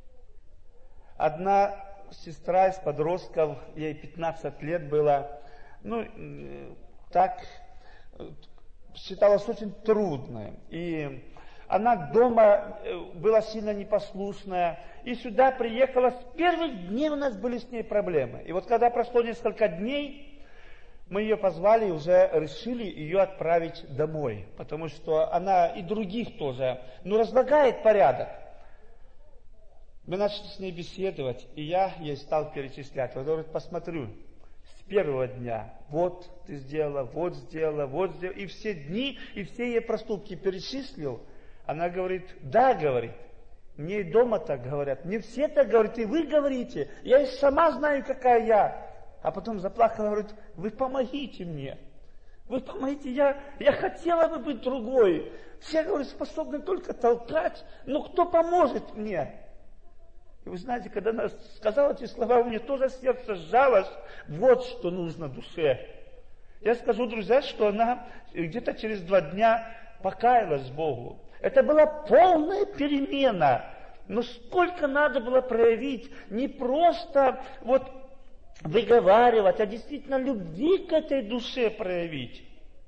Одна сестра из подростков, ей пятнадцать лет было, ну, э, так э, считалось очень трудной. И она дома была сильно непослушная, и сюда приехала. С первых дней у нас были с ней проблемы. И вот когда прошло несколько дней, мы ее позвали и уже решили ее отправить домой, потому что она и других тоже, ну, разлагает порядок. Мы начали с ней беседовать, и я ей стал перечислять. Вот, говорит, посмотрю, с первого дня, вот ты сделала, вот сделала, вот сделала, и все дни, и все ее проступки перечислил. Она говорит, да, говорит, мне и дома так говорят, мне все так говорят, и вы говорите, я и сама знаю, какая я. А потом заплакала, говорит, вы помогите мне, вы помогите, я, я хотела бы быть другой. Все, говорят, способны только толкать, но кто поможет мне? И вы знаете, когда она сказала эти слова, у меня тоже сердце сжалось, вот что нужно душе. Я скажу, друзья, что она где-то через два дня покаялась Богу. Это была полная перемена. Но сколько надо было проявить, не просто вот выговаривать, а действительно любви к этой душе проявить.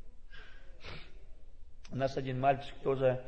У нас один мальчик тоже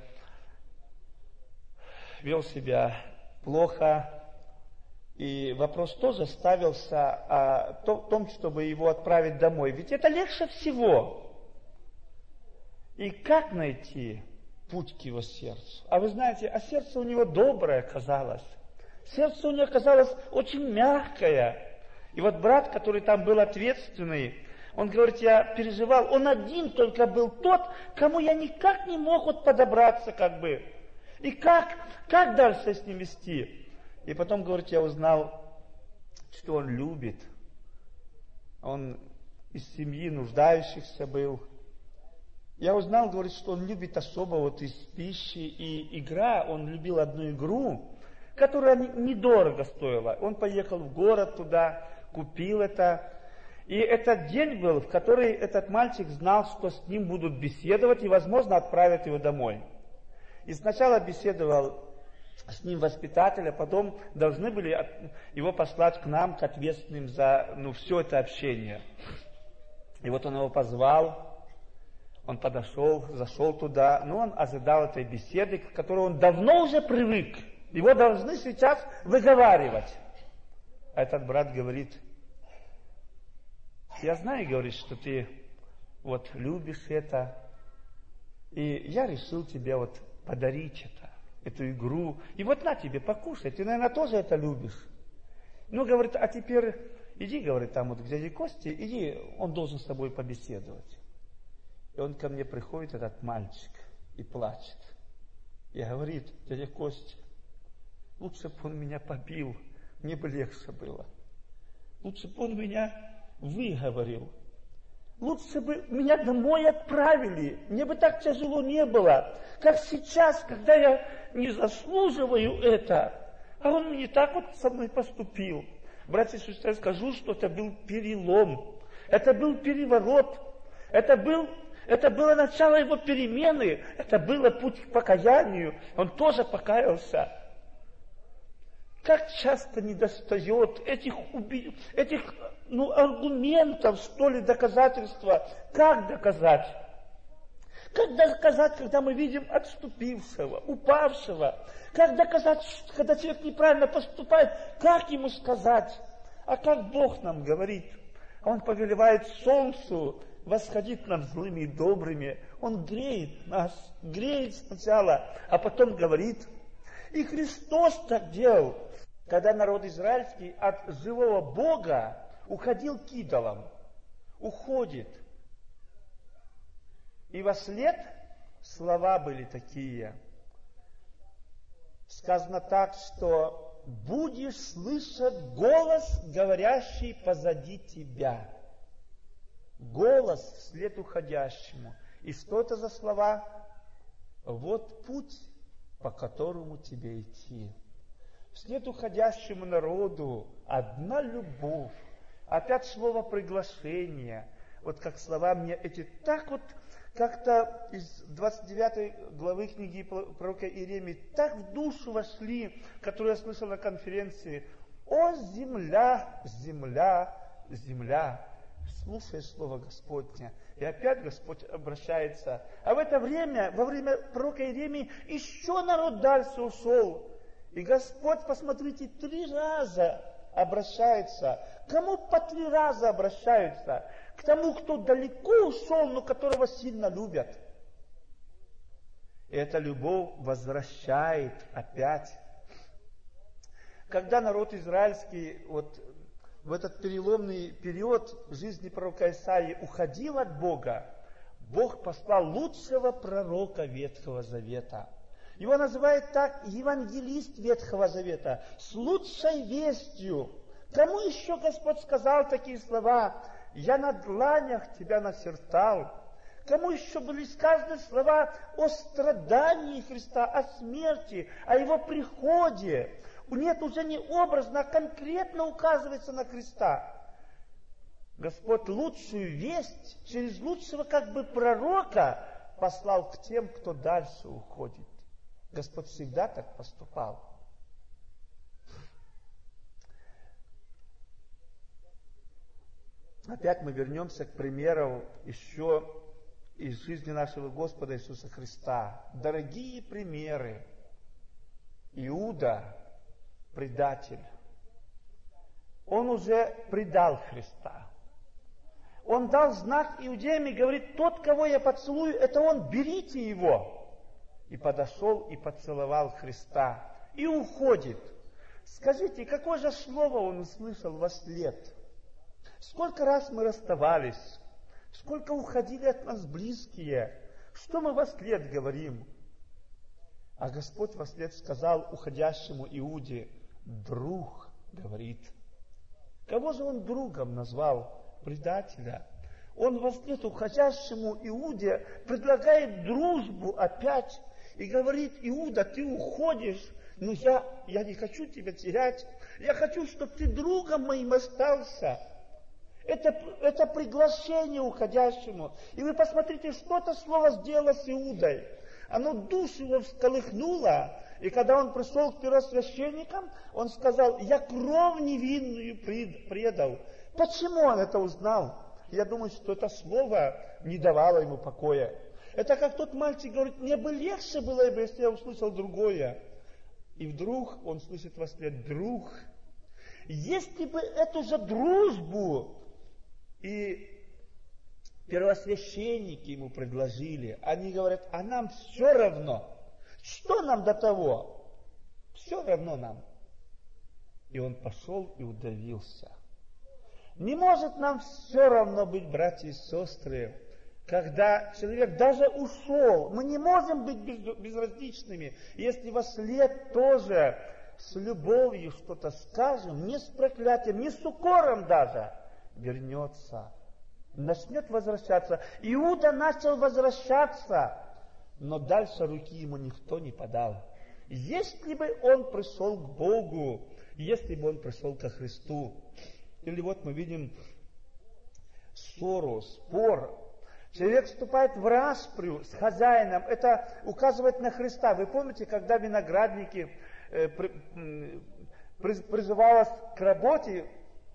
вел себя плохо, и вопрос тоже ставился о том, чтобы его отправить домой. Ведь это легче всего. И как найти путь к его сердцу? А вы знаете, а сердце у него доброе оказалось. Сердце у него оказалось очень мягкое. И вот брат, который там был ответственный, он говорит, я переживал, он один только был тот, кому я никак не мог вот подобраться как бы. И как, как дальше с ним вести? И потом, говорит, я узнал, что он любит. Он из семьи нуждающихся был. Я узнал, говорит, что он любит особо вот из пищи и игра. Он любил одну игру, которая недорого стоила. Он поехал в город туда, купил это. И этот день был, в который этот мальчик знал, что с ним будут беседовать и, возможно, отправят его домой. И сначала беседовал с ним воспитателя, потом должны были его послать к нам, к ответственным за ну, все это общение. И вот он его позвал, он подошел, зашел туда, но он ожидал этой беседы, к которой он давно уже привык. Его должны сейчас выговаривать. А этот брат говорит: я знаю, говорит, что ты вот любишь это, и я решил тебе вот подарить это, эту игру. И вот на тебе, покушай, ты, наверное, тоже это любишь. Ну, говорит, а теперь иди, говорит, там вот к дяде Косте, иди, он должен с тобой побеседовать. И он ко мне приходит, этот мальчик, и плачет. И говорит: дядя Костя, лучше бы он меня побил, мне бы легче было. Лучше бы он меня выговорил. Лучше бы меня домой отправили. Мне бы так тяжело не было, как сейчас, когда я не заслуживаю это. А он не так вот со мной поступил. Братья и сестры, я скажу, что это был перелом. Это был переворот. Это, был, это было начало его перемены. Это было путь к покаянию. Он тоже покаялся. Как часто недостает этих, уби... этих ну, аргументов, что ли, доказательства. Как доказать? Как доказать, когда мы видим отступившего, упавшего? Как доказать, когда человек неправильно поступает? Как ему сказать? А как Бог нам говорит? Он повелевает солнцу восходить над злыми и добрыми. Он греет нас, греет сначала, а потом говорит. И Христос так делал, когда народ израильский от живого Бога уходил к идолам, уходит. И вослед слова были такие. Сказано так, что будешь слышать голос, говорящий позади тебя. Голос вслед уходящему. И что это за слова? Вот путь, по которому тебе идти. Вслед уходящему народу одна любовь. Опять слово приглашение. Вот как слова мне эти так вот как-то из двадцать девятой главы книги пророка Иеремии так в душу вошли, которую я слышал на конференции. О, земля, земля, земля, слушай слово Господне. И опять Господь обращается. А в это время, во время пророка Иеремии, еще народ дальше ушел. И Господь, посмотрите, три раза обращается. Кому по три раза обращаются? К тому, кто далеко ушел, но которого сильно любят. И эта любовь возвращает опять. Когда народ израильский вот в этот переломный период жизни пророка Исаии уходил от Бога, Бог послал лучшего пророка Ветхого Завета. Его называют так евангелист Ветхого Завета, с лучшей вестью. Кому еще Господь сказал такие слова? Я на дланях тебя начертал. Кому еще были сказаны слова о страдании Христа, о смерти, о Его приходе? Нет, уже не образно, а конкретно указывается на Христа. Господь лучшую весть через лучшего как бы пророка послал к тем, кто дальше уходит. Господь всегда так поступал. Опять мы вернемся к примеру еще из жизни нашего Господа Иисуса Христа. Дорогие примеры. Иуда, предатель, он уже предал Христа. Он дал знак иудеям и говорит: тот, кого я поцелую, это он, берите его. И подошел и поцеловал Христа. И уходит. Скажите, какое же слово он услышал вослед? Сколько раз мы расставались, сколько уходили от нас близкие, что мы вослед говорим? А Господь вослед сказал уходящему Иуде: друг, говорит. Кого же он другом назвал? Предателя. Он вослед уходящему Иуде предлагает дружбу опять и говорит: Иуда, ты уходишь, но я, я не хочу тебя терять, я хочу, чтобы ты другом моим остался. Это, это приглашение уходящему. И вы посмотрите, что это слово сделало с Иудой. Оно душу его всколыхнуло, И когда он пришел к первосвященникам, он сказал: я кровь невинную предал. Почему он это узнал? Я думаю, что это слово не давало ему покоя. Это как тот мальчик говорит: мне бы легче было, если я услышал другое. И вдруг он слышит в ответ: друг, если бы эту же дружбу и первосвященники ему предложили, они говорят: а нам все равно. Что нам до того? Все равно нам. И он пошел и удавился. Не может нам все равно быть, братья и сестры, когда человек даже ушел. Мы не можем быть безразличными, если во след тоже с любовью что-то скажем, не с проклятием, не с укором даже, вернется, начнет возвращаться. Иуда начал возвращаться, но дальше руки ему никто не подал. Если бы он пришел к Богу, если бы он пришел ко Христу. Или вот мы видим ссору, спор. Человек вступает в распрю с хозяином. Это указывает на Христа. Вы помните, когда виноградники э, при, э, призывалось к работе,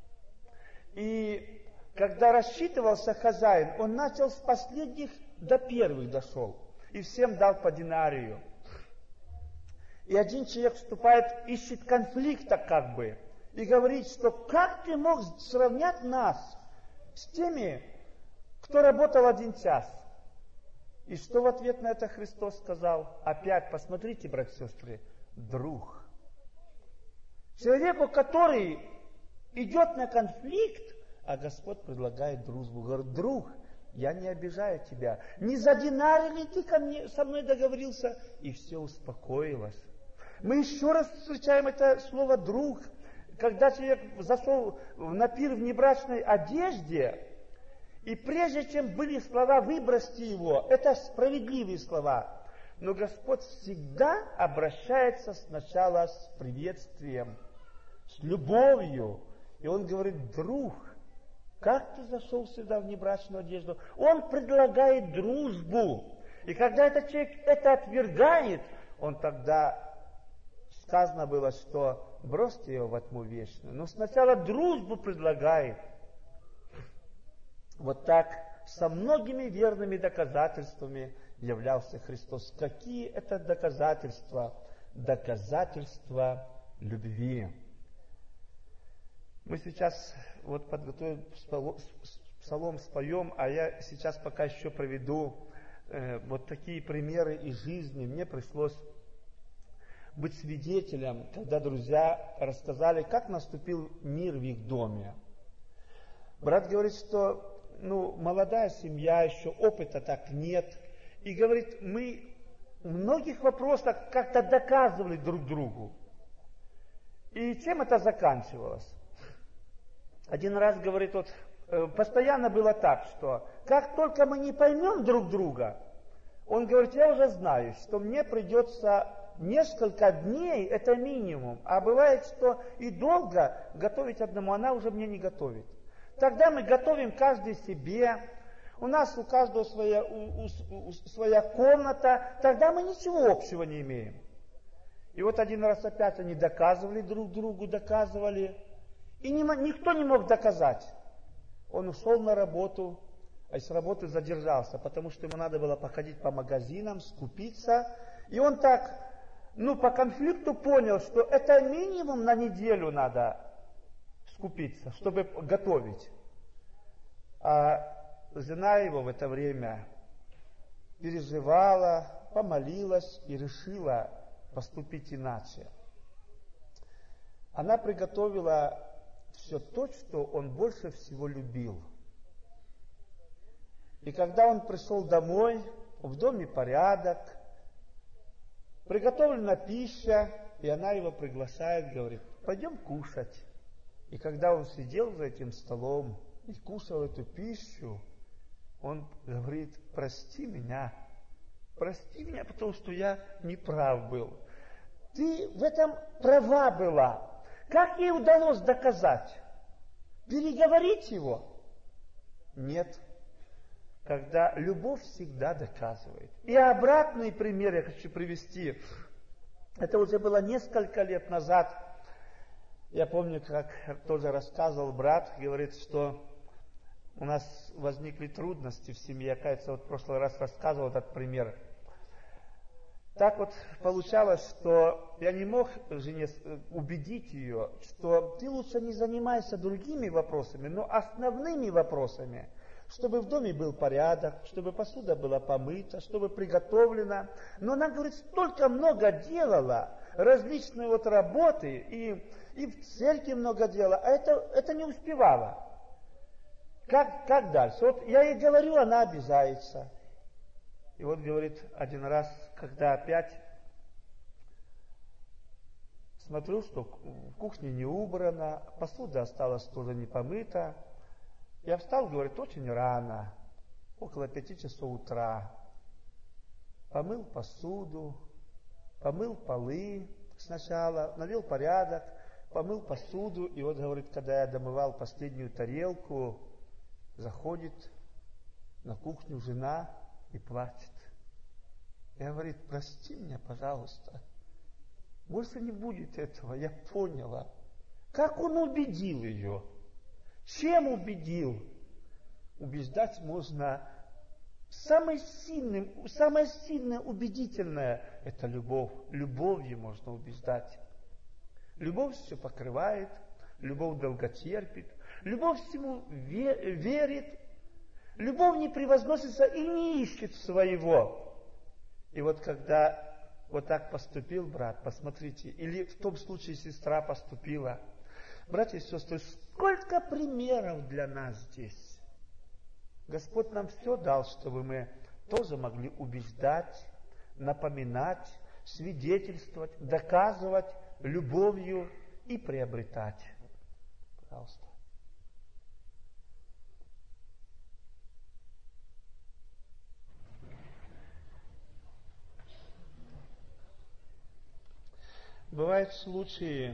и когда рассчитывался хозяин, он начал с последних до первых дошел. И всем дал по динарию. И один человек вступает, ищет конфликта как бы. И говорит, что как ты мог сравнять нас с теми, кто работал один час? И что в ответ на это Христос сказал? Опять, посмотрите, братья и сестры, друг. Человеку, который идет на конфликт, а Господь предлагает дружбу. Говорит: друг, я не обижаю тебя. Не за динар ли ты ко мне, со мной договорился? И все успокоилось. Мы еще раз встречаем это слово «друг». Когда человек зашел на пир в небрачной одежде, и прежде чем были слова «выбросьте его», это справедливые слова. Но Господь всегда обращается сначала с приветствием, с любовью. И Он говорит: друг, как ты зашел сюда в небрачную одежду? Он предлагает дружбу. И когда этот человек это отвергает, он тогда, сказано было, что бросьте его во тьму вечную. Но сначала дружбу предлагает. Вот так со многими верными доказательствами являлся Христос. Какие это доказательства? Доказательства любви. Мы сейчас вот подготовим псалом, споем, а я сейчас пока еще проведу э, вот такие примеры из жизни. Мне пришлось быть свидетелем, когда друзья рассказали, как наступил мир в их доме. Брат говорит, что ну, молодая семья, еще опыта так нет. И говорит, мы в многих вопросах как-то доказывали друг другу. И чем это заканчивалось? Один раз, говорит, вот, постоянно было так, что как только мы не поймем друг друга, он говорит, я уже знаю, что мне придется несколько дней, это минимум, а бывает, что и долго готовить одному, она уже мне не готовит. Тогда мы готовим каждый себе, у нас у каждого своя, у, у, у, своя комната, тогда мы ничего общего не имеем. И вот один раз опять они доказывали друг другу, доказывали, и не, никто не мог доказать. Он ушел на работу, а с работы задержался, потому что ему надо было походить по магазинам, скупиться. И он так, ну, по конфликту понял, что это минимум на неделю надо скупиться, чтобы готовить. А жена его в это время переживала, помолилась и решила поступить иначе. Она приготовила все то, что он больше всего любил. И когда он пришел домой, в доме порядок, приготовлена пища, и она его приглашает, говорит, пойдем кушать. И когда он сидел за этим столом и кушал эту пищу, он говорит, прости меня, прости меня, потому что я не прав был. Ты в этом права была. Как ей удалось доказать? Переговорить его? Нет. Когда любовь всегда доказывает. И обратный пример я хочу привести. Это уже было несколько лет назад. Я помню, как тоже рассказывал брат, говорит, что у нас возникли трудности в семье. Я, кажется, вот в прошлый раз рассказывал этот пример. Так вот получалось, что я не мог жене убедить ее, что ты лучше не занимайся другими вопросами, но основными вопросами, чтобы в доме был порядок, чтобы посуда была помыта, чтобы приготовлена. Но она, говорит, столько много делала, различные вот работы, и, и в церкви много делала, а это, это не успевала. Как, как дальше? Вот я ей говорю, она обижается. И вот, говорит, один раз, когда опять смотрю, что в кухне не убрано, посуда осталась тоже не помыта. Я встал, говорит, очень рано, около пяти часов утра. Помыл посуду, помыл полы сначала, навел порядок, помыл посуду. И вот, говорит, когда я домывал последнюю тарелку, заходит на кухню жена и плачет. И говорит, прости меня, пожалуйста, больше не будет этого, я поняла. Как он убедил ее? Чем убедил? Убеждать можно самое сильное, самое сильное, убедительное – это любовь. Любовью можно убеждать. Любовь все покрывает, любовь долготерпит, любовь всему верит, любовь не превозносится и не ищет своего. И вот когда вот так поступил брат, посмотрите, или в том случае сестра поступила. Братья и сестры, сколько примеров для нас здесь. Господь нам все дал, чтобы мы тоже могли убеждать, напоминать, свидетельствовать, доказывать любовью и приобретать. Пожалуйста. Бывают случаи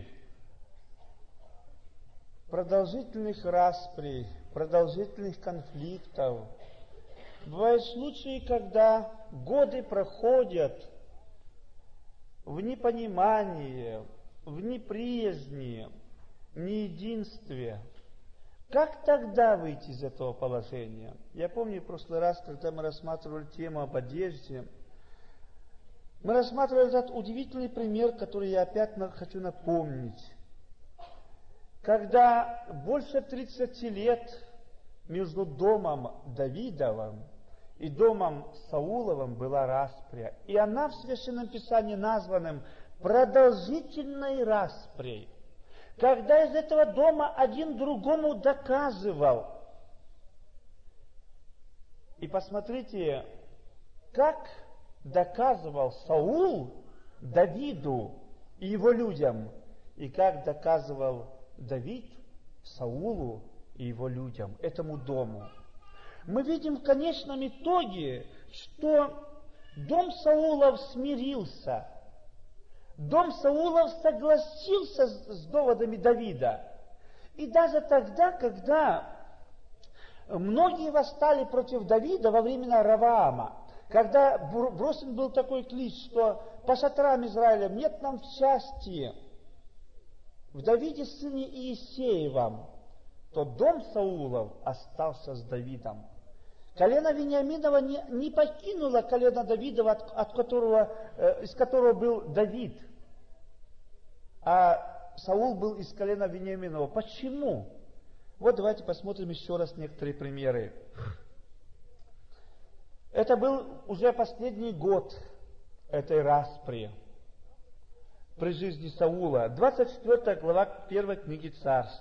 продолжительных расприй, продолжительных конфликтов. Бывают случаи, когда годы проходят в непонимании, в неприязни, в неединстве. Как тогда выйти из этого положения? Я помню в прошлый раз, когда мы рассматривали тему об одежде, мы рассматривали этот удивительный пример, который я опять хочу напомнить. Когда больше тридцати лет между домом Давидовым и домом Сауловым была распря, и она в Священном Писании названным продолжительной распрей, когда из этого дома один другому доказывал. И посмотрите, как доказывал Саул Давиду и его людям, и как доказывал Давид Саулу и его людям, этому дому. Мы видим в конечном итоге, что дом Саулов смирился. Дом Саулов согласился с доводами Давида. И даже тогда, когда многие восстали против Давида во времена Раваама, когда брошен был такой клич, что по шатрам Израиля нет нам счастья в Давиде сыне Иисеевом, то дом Саулов остался с Давидом. Колено Вениаминова не, не покинуло колено Давидова, от, от которого, э, из которого был Давид, а Саул был из колена Вениаминова. Почему? Вот давайте посмотрим еще раз некоторые примеры. Это был уже последний год этой распри при жизни Саула. двадцать четвёртая глава первой книги Царств.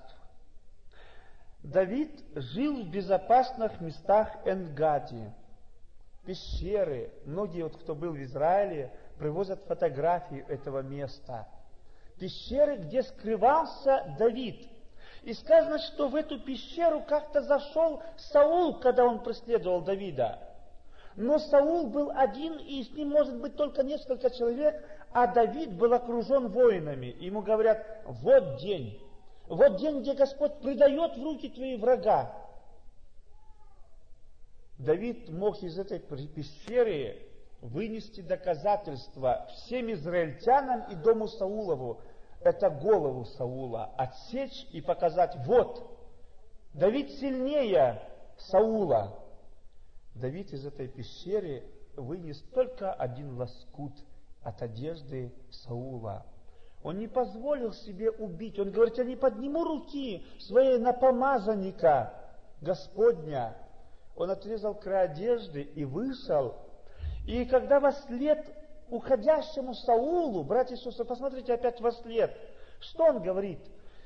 Давид жил в безопасных местах Эн-Гади. Пещеры. Многие, вот, кто был в Израиле, привозят фотографии этого места. Пещеры, где скрывался Давид. И сказано, что в эту пещеру как-то зашел Саул, когда он преследовал Давида. Но Саул был один, и с ним может быть только несколько человек, а Давид был окружен воинами. И ему говорят, вот день, вот день, где Господь предает в руки твои врага. Давид мог из этой пещеры вынести доказательства всем израильтянам и дому Саулову. Это голову Саула отсечь и показать: вот, Давид сильнее Саула. Давид из этой пещеры вынес только один лоскут от одежды Саула. Он не позволил себе убить. Он говорит: я не подниму руки своей на помазанника Господня. Он отрезал край одежды и вышел. И когда вослед уходящему Саулу, братья и сестры, посмотрите опять вослед, что он говорит?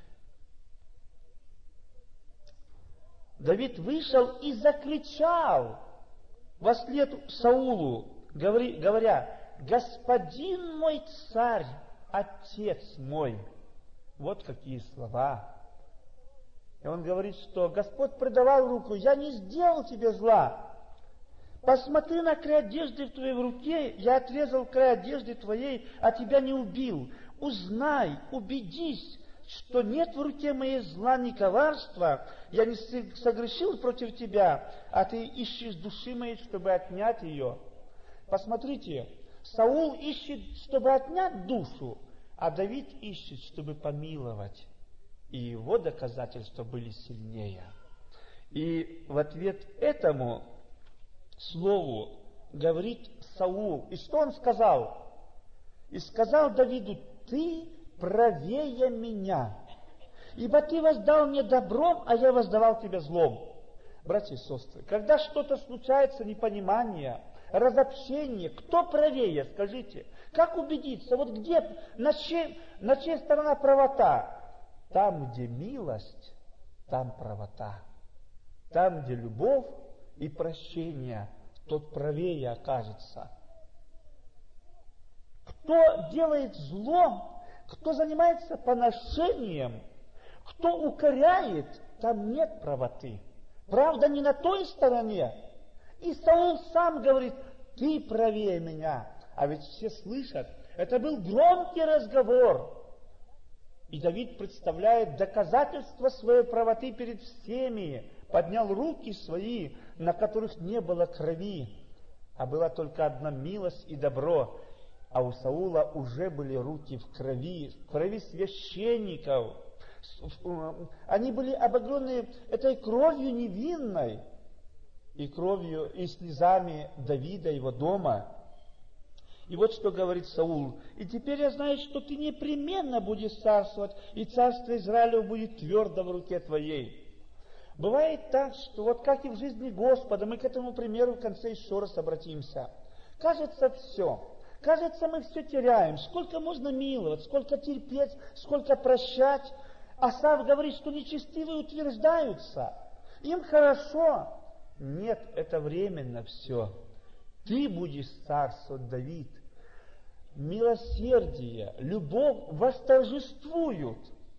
Давид вышел и закричал вослед Саулу, говоря: господин мой царь, отец мой. Вот какие слова. И он говорит, что Господь предавал руку: я не сделал тебе зла. Посмотри на край одежды в твоей руке, я отрезал край одежды твоей, а тебя не убил. Узнай, убедись, что нет в руке моей зла ни коварства, я не согрешил против тебя, а ты ищешь души моей, чтобы отнять ее. Посмотрите, Саул ищет, чтобы отнять душу, а Давид ищет, чтобы помиловать. И его доказательства были сильнее. И в ответ этому слову говорит Саул. И что он сказал? И сказал Давиду: ты правее меня, ибо ты воздал мне добром, а я воздавал тебе злом. Братья и сестры, когда что-то случается, непонимание, разобщение, кто правее, скажите? Как убедиться? Вот где, на чьей, на чьей сторона правота? Там, где милость, там правота. Там, где любовь и прощение, тот правее окажется. Кто делает зло, кто занимается поношением, кто укоряет, там нет правоты. Правда не на той стороне. И Саул сам говорит: ты правее меня. А ведь все слышат, это был громкий разговор. И Давид представляет доказательство своей правоты перед всеми, поднял руки свои, на которых не было крови, а была только одна милость и добро. А у Саула уже были руки в крови, в крови священников. Они были обогрены этой кровью невинной, и кровью, и слезами Давида, его дома. И вот что говорит Саул: и теперь я знаю, что ты непременно будешь царствовать, и царство Израилева будет твердо в руке твоей. Бывает так, что вот как и в жизни Господа, мы к этому примеру в конце еще раз обратимся. Кажется, все. Кажется, мы все теряем. Сколько можно миловать, сколько терпеть, сколько прощать. Асав говорит, что нечестивые утверждаются. Им хорошо. Нет, это временно все. Ты будешь царствовать, Давид. Милосердие, любовь восторжествуют.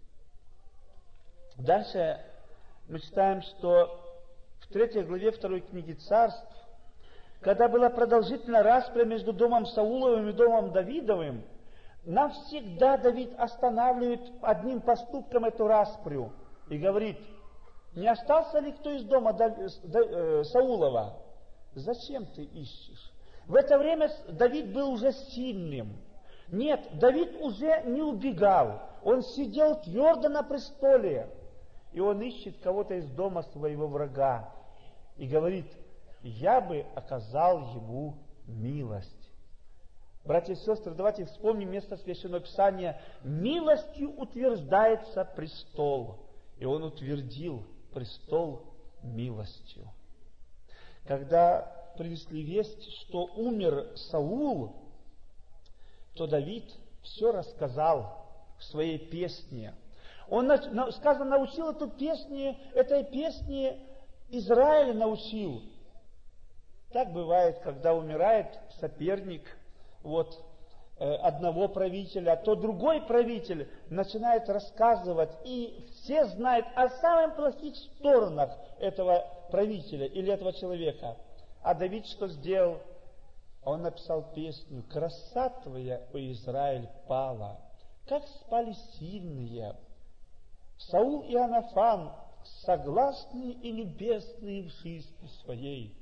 Дальше мы читаем, что в третьей главе второй книги Царств, когда была продолжительная распря между домом Сауловым и домом Давидовым, навсегда Давид останавливает одним поступком эту распрю и говорит: не остался ли кто из дома Саулова? Зачем ты ищешь? В это время Давид был уже сильным. Нет, Давид уже не убегал. Он сидел твердо на престоле. И он ищет кого-то из дома своего врага. И говорит: я бы оказал ему милость. Братья и сестры, давайте вспомним место Священного Писания. Милостью утверждается престол. И он утвердил престол милостью. Когда принесли весть, что умер Саул, то Давид все рассказал в своей песне. Он, сказано, научил эту песню, этой песне Израиля научил. Так бывает, когда умирает соперник вот, одного правителя, то другой правитель начинает рассказывать, и все знают о самых плохих сторонах этого правителя или этого человека. А Давид что сделал? Он написал песню: «Краса твоя, о Израиль, пала, как спали сильные. Саул и Иоаннафан, согласные и любезные в жизни своей.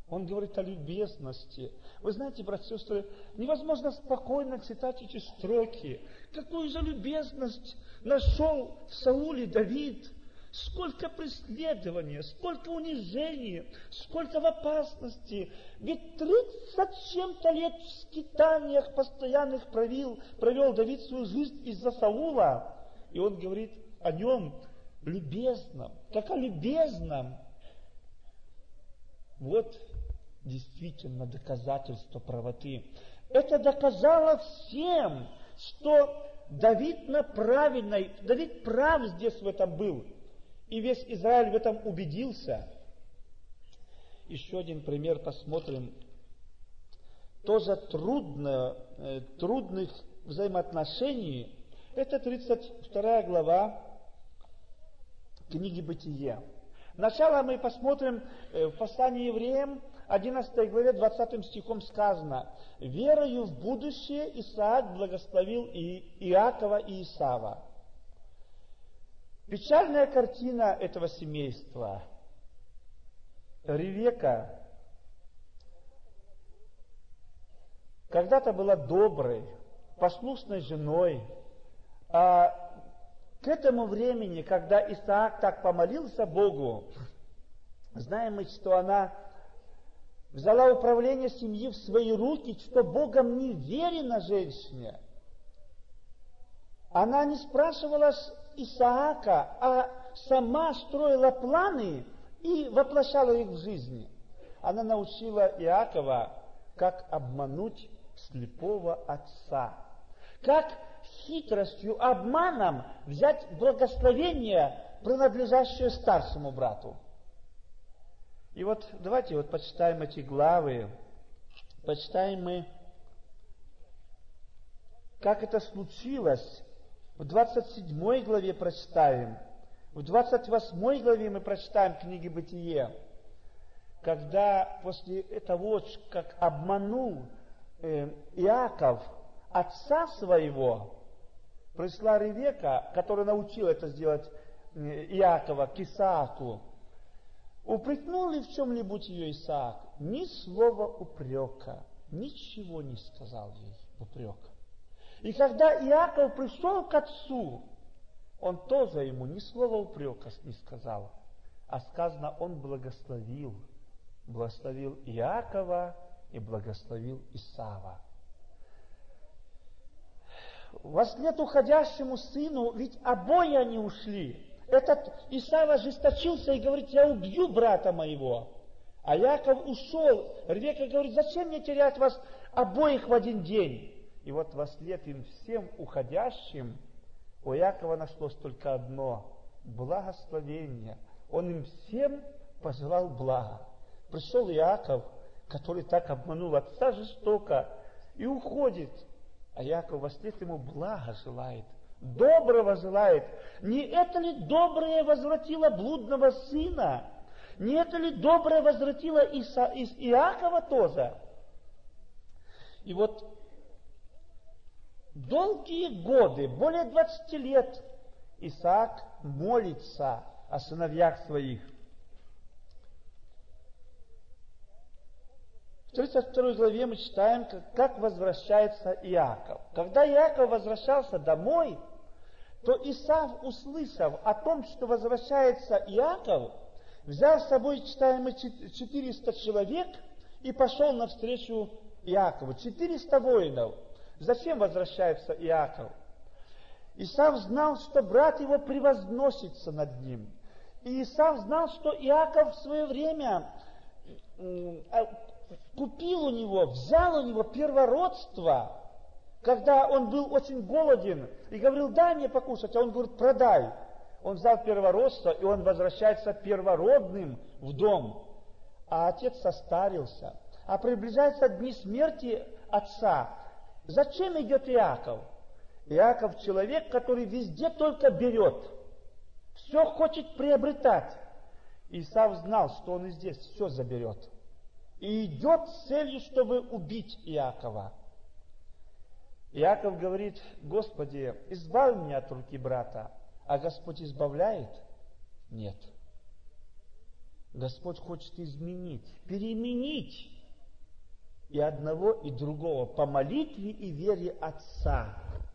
Он говорит о любезности. Вы знаете, братья и сестры, невозможно спокойно читать эти строки. Какую же любезность нашел в Сауле Давид. Сколько преследования, сколько унижений, сколько в опасности. Ведь тридцать с чем-то лет в скитаниях постоянных провел, провел Давид свою жизнь из-за Саула. И он говорит о нем любезном, как о любезном. Вот действительно доказательство правоты. Это доказало всем, что Давид на правильной, Давид прав здесь в этом был. И весь Израиль в этом убедился. Еще один пример посмотрим. Тоже трудно, э, трудных взаимоотношений. Это тридцать вторая глава книги Бытие. Сначала мы посмотрим в послании евреям, одиннадцатой главе, двадцатым стихом сказано: «Верою в будущее Исаак благословил и Иакова и Исава». Печальная картина этого семейства. Ревека когда-то была доброй, послушной женой, а к этому времени, когда Исаак так помолился Богу, знаем мы, что она взяла управление семьи в свои руки, что Богом не верена женщине. Она не спрашивала Исаака, а сама строила планы и воплощала их в жизни. Она научила Иакова, как обмануть слепого отца, как хитростью, обманом взять благословение, принадлежащее старшему брату. И вот давайте вот почитаем эти главы, почитаем мы, как это случилось. В двадцать седьмой главе прочитаем, в двадцать восьмой главе мы прочитаем книги Бытие, когда после того, как обманул э, Иаков отца своего, пришла Ревека, которая научила это сделать Иакова к Исааку. Упрекнул ли в чем-нибудь ее Исаак? Ни слова упрека, ничего не сказал ей упрека. И когда Иаков пришел к отцу, он тоже ему ни слова упрека не сказал, а сказано, он благословил, благословил Иакова и благословил Исава. Вослед уходящему сыну, ведь обои они ушли. Этот Исав ожесточился и говорит: я убью брата моего. А Иаков ушел. Ревека говорит: зачем мне терять вас обоих в один день? И вот вослед им всем уходящим у Иакова нашлось только одно – благословение. Он им всем пожелал блага. Пришел Иаков, который так обманул отца жестоко, и уходит. А Иаков вослед ему блага желает, доброго желает. Не это ли доброе возвратило блудного сына? Не это ли доброе возвратило Иса, из Иакова тоже? И вот долгие годы, более двадцати лет, Исаак молится о сыновьях своих. В тридцать второй главе мы читаем, как возвращается Иаков. Когда Иаков возвращался домой, то Исав, услышав о том, что возвращается Иаков, взял с собой, читаем мы, четыреста человек и пошел навстречу Иакову. четыреста воинов. Зачем возвращается Иаков? Исав знал, что брат его превозносится над ним. И Исав знал, что Иаков в свое время купил у него, взял у него первородство, когда он был очень голоден, и говорил: дай мне покушать, а он говорит: продай. Он взял первородство, и он возвращается первородным в дом. А отец состарился, а приближаются дни смерти отца. Зачем идет Иаков? Иаков человек, который везде только берет, все хочет приобретать. Исав знал, что он и здесь все заберет. И идет с целью, чтобы убить Иакова. Иаков говорит: Господи, избавь меня от руки брата. А Господь избавляет? Нет. Господь хочет изменить, переменить и одного, и другого по молитве и вере Отца.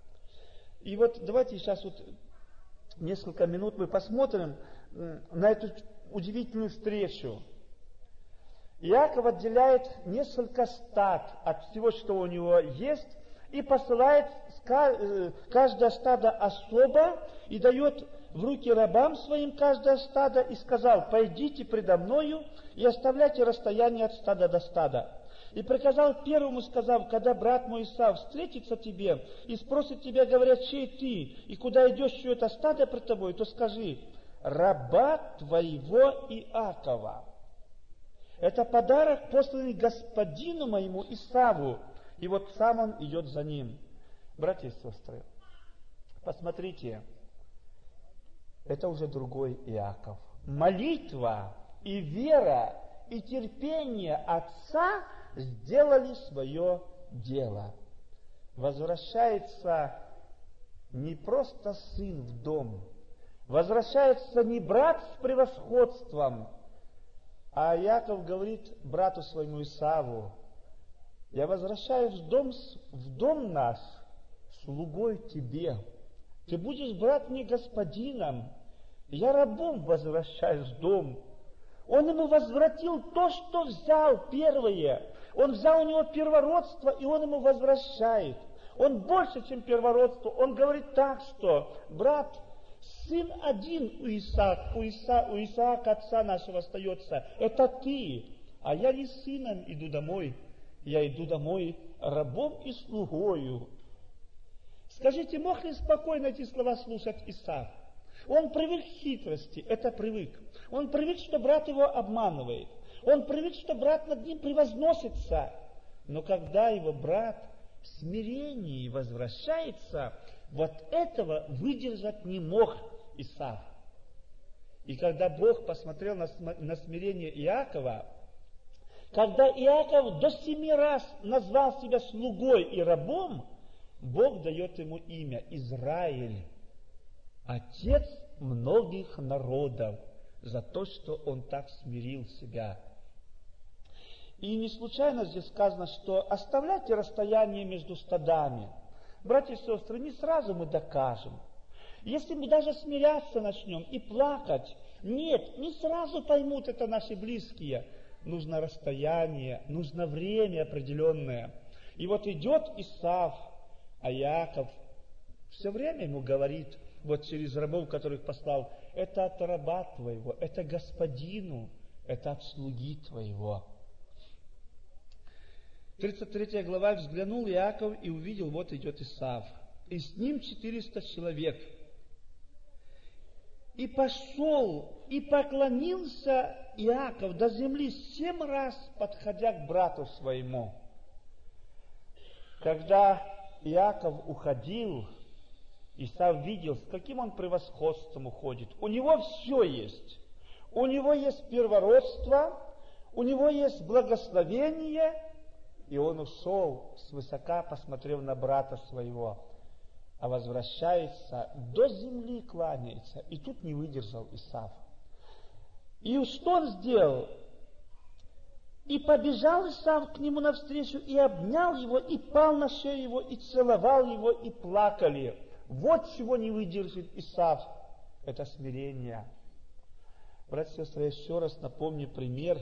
И вот давайте сейчас вот несколько минут мы посмотрим на эту удивительную встречу. Иаков отделяет несколько стад от всего, что у него есть, и посылает каждое стадо особо, и дает в руки рабам своим каждое стадо, и сказал: «Пойдите предо мною и оставляйте расстояние от стада до стада». И приказал первому, сказав: «Когда брат мой Исав встретится тебе и спросит тебя, говоря, чей ты, и куда идешь, что это стадо пред тобой, то скажи: раба твоего Иакова». Это подарок, посланный господину моему Исаву, и вот сам он идет за ним. Братья и сестры, посмотрите, это уже другой Иаков. Молитва и вера и терпение Отца сделали свое дело. Возвращается не просто сын в дом, возвращается не брат с превосходством, а Иаков говорит брату своему Исаву: «Я возвращаюсь в дом, в дом наш, слугой тебе. Ты будешь, брат, мне господином, я рабом возвращаюсь в дом». Он ему возвратил то, что взял первое. Он взял у него первородство, и он ему возвращает. Он больше, чем первородство. Он говорит так, что: брат, сын один у Исаака, у, Иса, у Исаака, отца нашего, остается. Это ты. А я не сыном иду домой. Я иду домой рабом и слугою. Скажите, мог ли спокойно эти слова слушать Исав? Он привык к хитрости, это привык. Он привык, что брат его обманывает. Он привык, что брат над ним превозносится. Но когда его брат в смирении возвращается, вот этого выдержать не мог Исав. И когда Бог посмотрел на, на смирение Иакова, когда Иаков до семи раз назвал себя слугой и рабом, Бог дает ему имя Израиль, отец многих народов, за то, что он так смирил себя. И не случайно здесь сказано, что оставляйте расстояние между стадами. Братья и сестры, не сразу мы докажем. Если мы даже смиряться начнем и плакать, нет, не сразу поймут это наши близкие. Нужно расстояние, нужно время определенное. И вот идет Исав, а Иаков все время ему говорит, вот через рабов, которых послал: это от раба твоего, это господину, это от слуги твоего. тридцать третья глава. Взглянул Иаков и увидел, вот идет Исав, и с ним четыреста человек. И пошел, и поклонился Иаков до земли семь раз, подходя к брату своему. Когда Иаков уходил, Исав видел, с каким он превосходством уходит. У него все есть. У него есть первородство, у него есть благословение, и он ушел свысока, посмотрев на брата своего, а возвращается, до земли кланяется. И тут не выдержал Исав. И что он сделал? И побежал Исав к нему навстречу, и обнял его, и пал на шею его, и целовал его, и плакали. Вот чего не выдержит Исав, это смирение. Братья и сестры, я еще раз напомню пример.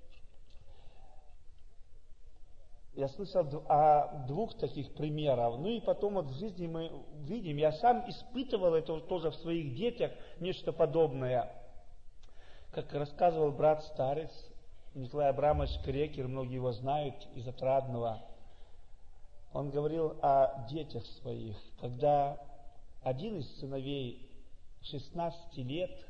Я слышал о двух таких примерах. Ну и потом вот в жизни мы видим, я сам испытывал это тоже в своих детях, нечто подобное. Как рассказывал брат-старец Николай Абрамович Крекер, многие его знают из Отрадного. Он говорил о детях своих, когда один из сыновей шестнадцати лет,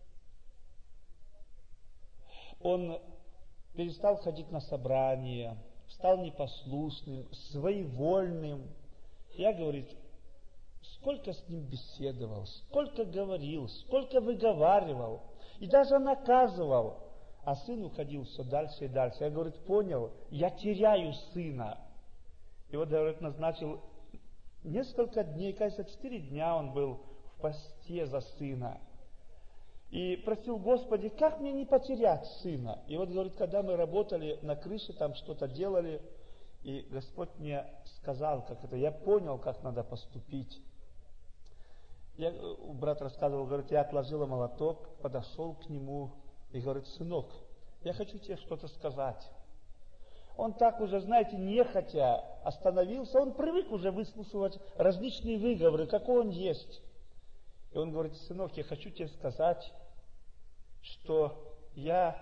он перестал ходить на собрания, стал непослушным, своевольным. Я, говорит, сколько с ним беседовал, сколько говорил, сколько выговаривал, и даже наказывал. А сын уходил все дальше и дальше. Я, говорит, понял, я теряю сына. И вот, говорит, назначил несколько дней, кажется, четыре дня он был в посте за сына. И просил: Господи, как мне не потерять сына? И вот, говорит, когда мы работали на крыше, там что-то делали, и Господь мне сказал, как это, я понял, как надо поступить. Я, брат рассказывал, говорит, я отложил молоток, подошел к нему и говорит: сынок, я хочу тебе что-то сказать. Он так уже, знаете, нехотя остановился, он привык уже выслушивать различные выговоры, какой он есть. И он говорит: сынок, я хочу тебе сказать, что я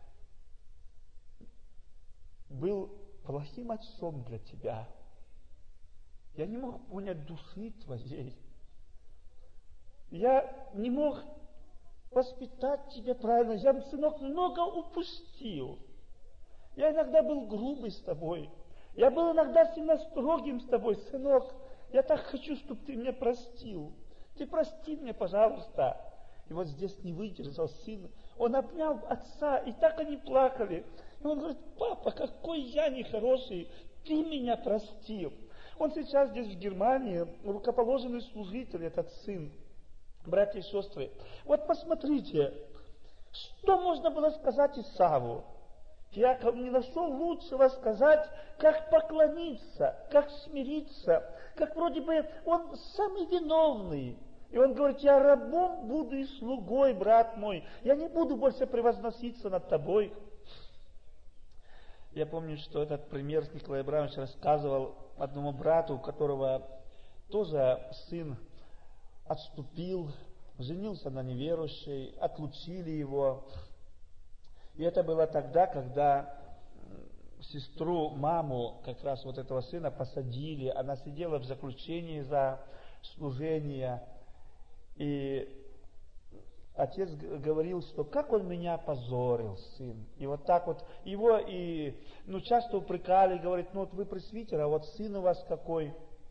был плохим отцом для тебя. Я не мог понять души твоей. Я не мог воспитать тебя правильно. Я, сынок, много упустил. Я иногда был грубый с тобой. Я был иногда сильно строгим с тобой, сынок. Я так хочу, чтобы ты меня простил. Ты прости меня, пожалуйста. И вот здесь не выдержал сын. Он обнял отца, и так они плакали. И он говорит: папа, какой я нехороший, ты меня простил. Он сейчас здесь в Германии, рукоположенный служитель, этот сын. Братья и сестры, вот посмотрите, что можно было сказать Исаву. Иаков не нашел лучшего сказать, как поклониться, как смириться, как вроде бы он самый виновный. И он говорит: я рабом буду и слугой, брат мой, я не буду больше превозноситься над тобой. Я помню, что этот пример Николай Абрамович рассказывал одному брату, у которого тоже сын отступил, женился на неверующей, отлучили его. И это было тогда, когда сестру, маму как раз вот этого сына посадили. Она сидела в заключении за служение. И отец говорил, что как он меня опозорил, сын. И вот так вот его и ну, часто упрекали, говорит: ну вот вы пресвитер, а вот сын у вас какой.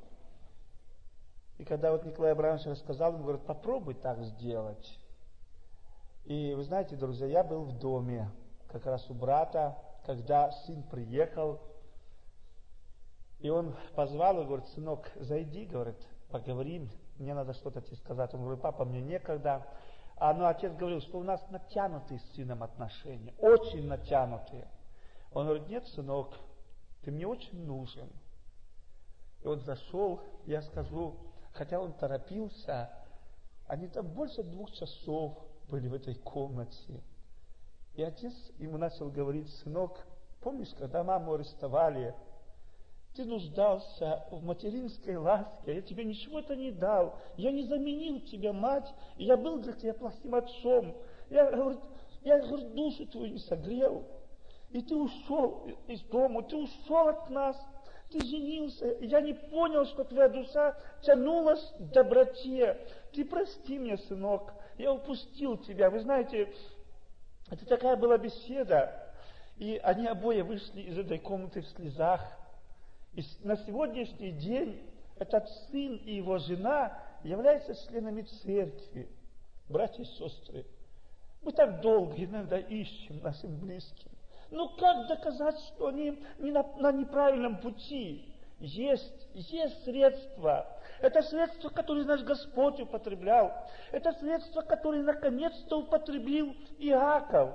И когда вот Николай Абрамович рассказал, он говорит: попробуй так сделать. И вы знаете, друзья, я был в доме как раз у брата, когда сын приехал, и он позвал и говорит: сынок, зайди, говорит, поговорим, мне надо что-то тебе сказать. Он говорит: папа, мне некогда. А ну, отец говорил, что у нас натянутые с сыном отношения, очень натянутые. Он говорит: нет, сынок, ты мне очень нужен. И он зашел, я скажу, хотя он торопился, они там больше двух часов были в этой комнате. И отец ему начал говорить: сынок, помнишь, когда маму арестовали, ты нуждался в материнской ласке, я тебе ничего-то не дал, я не заменил тебе мать, и я был для тебя плохим отцом. Я, говорит, я говорит, душу твою не согрел, и ты ушел из дома, ты ушел от нас, ты женился, и я не понял, что твоя душа тянулась к доброте. Ты прости меня, сынок, я упустил тебя. Вы знаете, это такая была беседа, и они обои вышли из этой комнаты в слезах. И на сегодняшний день этот сын и его жена являются членами церкви. Братья и сестры, мы так долго иногда ищем нашим близким. Но как доказать, что они не на, на неправильном пути? Есть, есть средства. Это средства, которые наш Господь употреблял. Это средства, которые наконец-то употребил Иаков.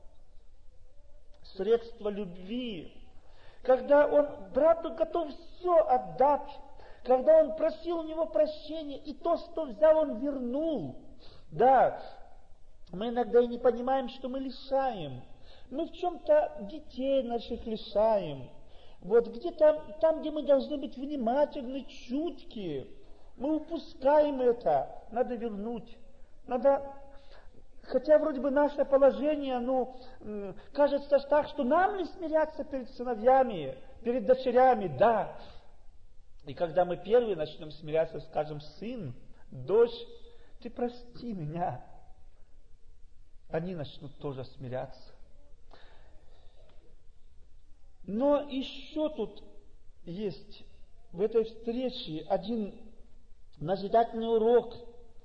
Средства любви. Когда он брату готов все отдать, когда он просил у него прощения, и то, что взял, он вернул. Да, мы иногда и не понимаем, что мы лишаем. Мы в чем-то детей наших лишаем. Вот где-то там, где мы должны быть внимательны, чутки, мы упускаем это. Надо вернуть. Надо, хотя вроде бы наше положение, ну, кажется так, что нам ли смиряться перед сыновьями, перед дочерями, да. И когда мы первые начнем смиряться, скажем: сын, дочь, ты прости меня, они начнут тоже смиряться. Но еще тут есть в этой встрече один назидательный урок.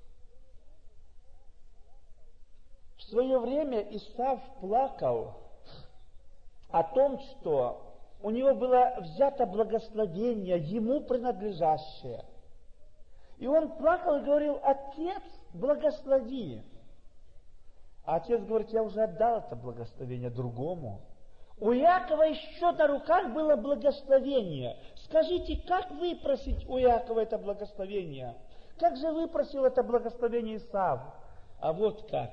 В свое время Исав плакал о том, что у него было взято благословение, ему принадлежащее. И он плакал и говорил: отец, благослови. А отец говорит, я уже отдал это благословение другому. У Иакова еще на руках было благословение. Скажите, как выпросить у Иакова это благословение? Как же выпросил это благословение Исав? А вот как.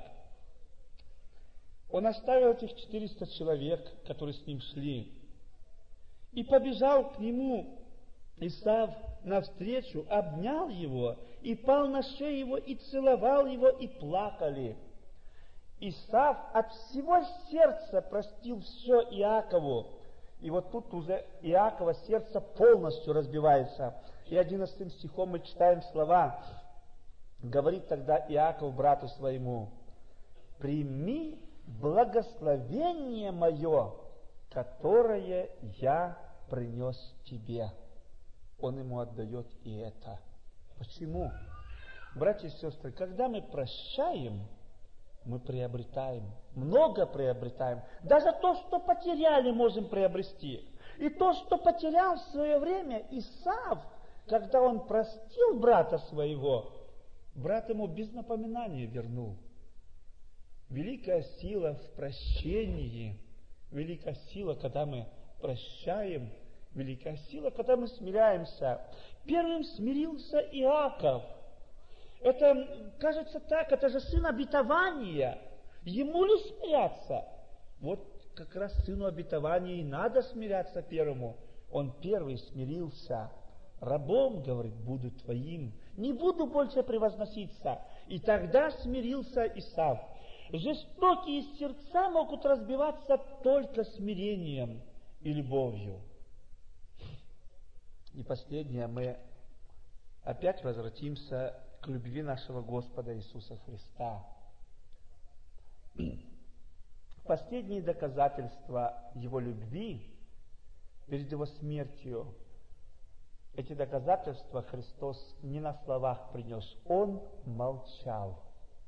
Он оставил этих четыреста человек, которые с ним шли, и побежал к нему Исав навстречу, обнял его, и пал на шею его, и целовал его, и плакали. Исав от всего сердца простил все Иакову. И вот тут уже Иакова сердце полностью разбивается. И одиннадцатым стихом мы читаем слова. Говорит тогда Иаков брату своему: «Прими благословение мое, которое я принес тебе». Он ему отдает и это. Почему? Братья и сестры, когда мы прощаем, мы приобретаем, много приобретаем. Даже то, что потеряли, можем приобрести. И то, что потерял в свое время Исав, когда он простил брата своего, брат ему без напоминания вернул. Великая сила в прощении, великая сила, когда мы прощаем, великая сила, когда мы смиряемся. Первым смирился Иаков. Это, кажется так, это же сын обетования. Ему ли смиряться? Вот как раз сыну обетования и надо смиряться первому. Он первый смирился. Рабом, говорит, буду твоим, не буду больше превозноситься. И тогда смирился Исав. Жестокие сердца могут разбиваться только смирением и любовью. И последнее, мы опять возвратимся к любви нашего Господа Иисуса Христа. Последние доказательства Его любви перед Его смертью, эти доказательства Христос не на словах принес, Он молчал.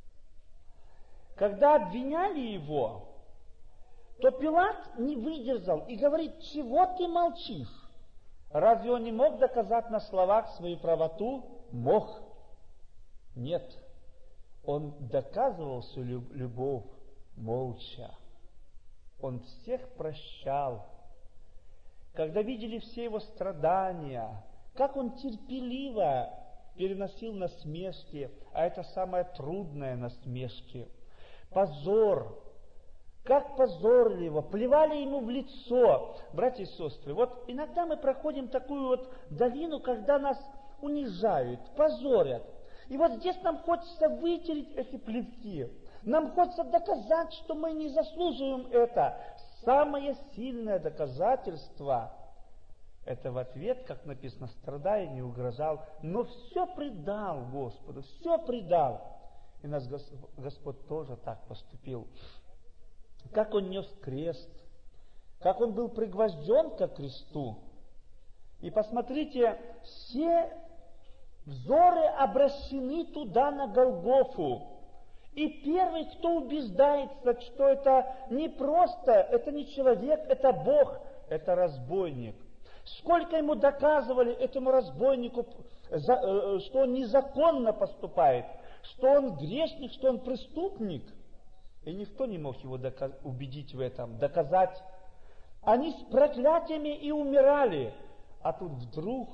Когда обвиняли Его, то Пилат не выдержал и говорит: чего ты молчишь? Разве он не мог доказать на словах свою правоту? Мог. Нет. Он доказывал свою любовь молча. Он всех прощал. Когда видели все его страдания, как он терпеливо переносил насмешки, а это самое трудное насмешки, позор, как позорили его, плевали ему в лицо. Братья и сестры, вот иногда мы проходим такую вот долину, когда нас унижают, позорят. И вот здесь нам хочется вытереть эти плевки. Нам хочется доказать, что мы не заслуживаем это. Самое сильное доказательство — это в ответ, как написано, страдая, не угрожал, но все предал Господу, все предал. И нас Господь тоже так поступил. Как Он нес крест, как Он был пригвожден ко кресту. И посмотрите, все взоры обращены туда, на Голгофу. И первый, кто убеждается, что это не просто, это не человек, это Бог, это разбойник. Сколько ему доказывали, этому разбойнику, что он незаконно поступает, что он грешник, что он преступник. И никто не мог его доказ- убедить в этом, доказать. Они с проклятиями и умирали. А тут вдруг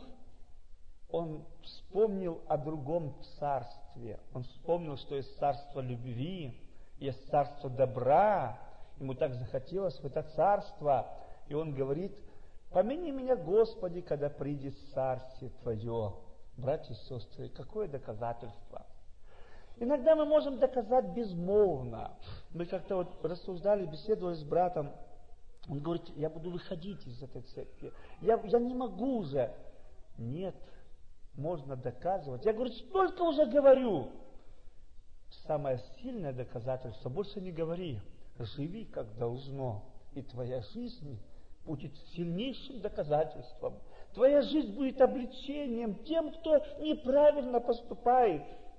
он вспомнил о другом царстве. Он вспомнил, что есть царство любви, есть царство добра. Ему так захотелось в это царство. И он говорит: помяни меня, Господи, когда придет царствие Твое. Братья и сестры, какое доказательство! Иногда мы можем доказать безмолвно. Мы как-то вот рассуждали, беседовали с братом. Он говорит: я буду выходить из этой церкви. Я, я не могу уже. Нет, можно доказывать. Я говорю, столько уже говорю. Самое сильное доказательство: больше не говори. Живи, как должно. И твоя жизнь будет сильнейшим доказательством. Твоя жизнь будет обличением тем, кто неправильно поступает.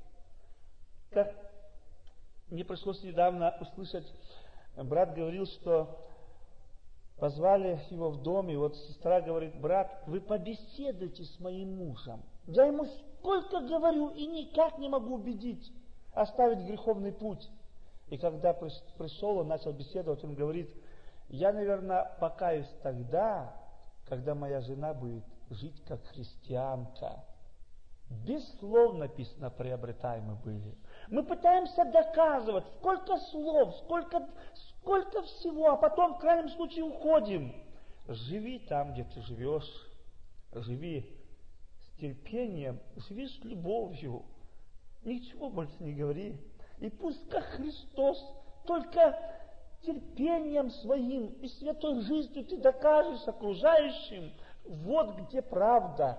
Как мне пришлось недавно услышать, брат говорил, что позвали его в дом, и вот сестра говорит: брат, вы побеседуйте с моим мужем. Я ему сколько говорю и никак не могу убедить оставить греховный путь. И когда пришел, он начал беседовать, он говорит: я, наверное, покаюсь тогда, когда моя жена будет жить как христианка. Без слов написано, приобретаемы были. Мы пытаемся доказывать, сколько слов, сколько, сколько всего, а потом в крайнем случае уходим. Живи там, где ты живешь, живи с терпением, живи с любовью, ничего больше не говори. И пусть как Христос, только терпением своим и святой жизнью ты докажешь окружающим, вот где правда.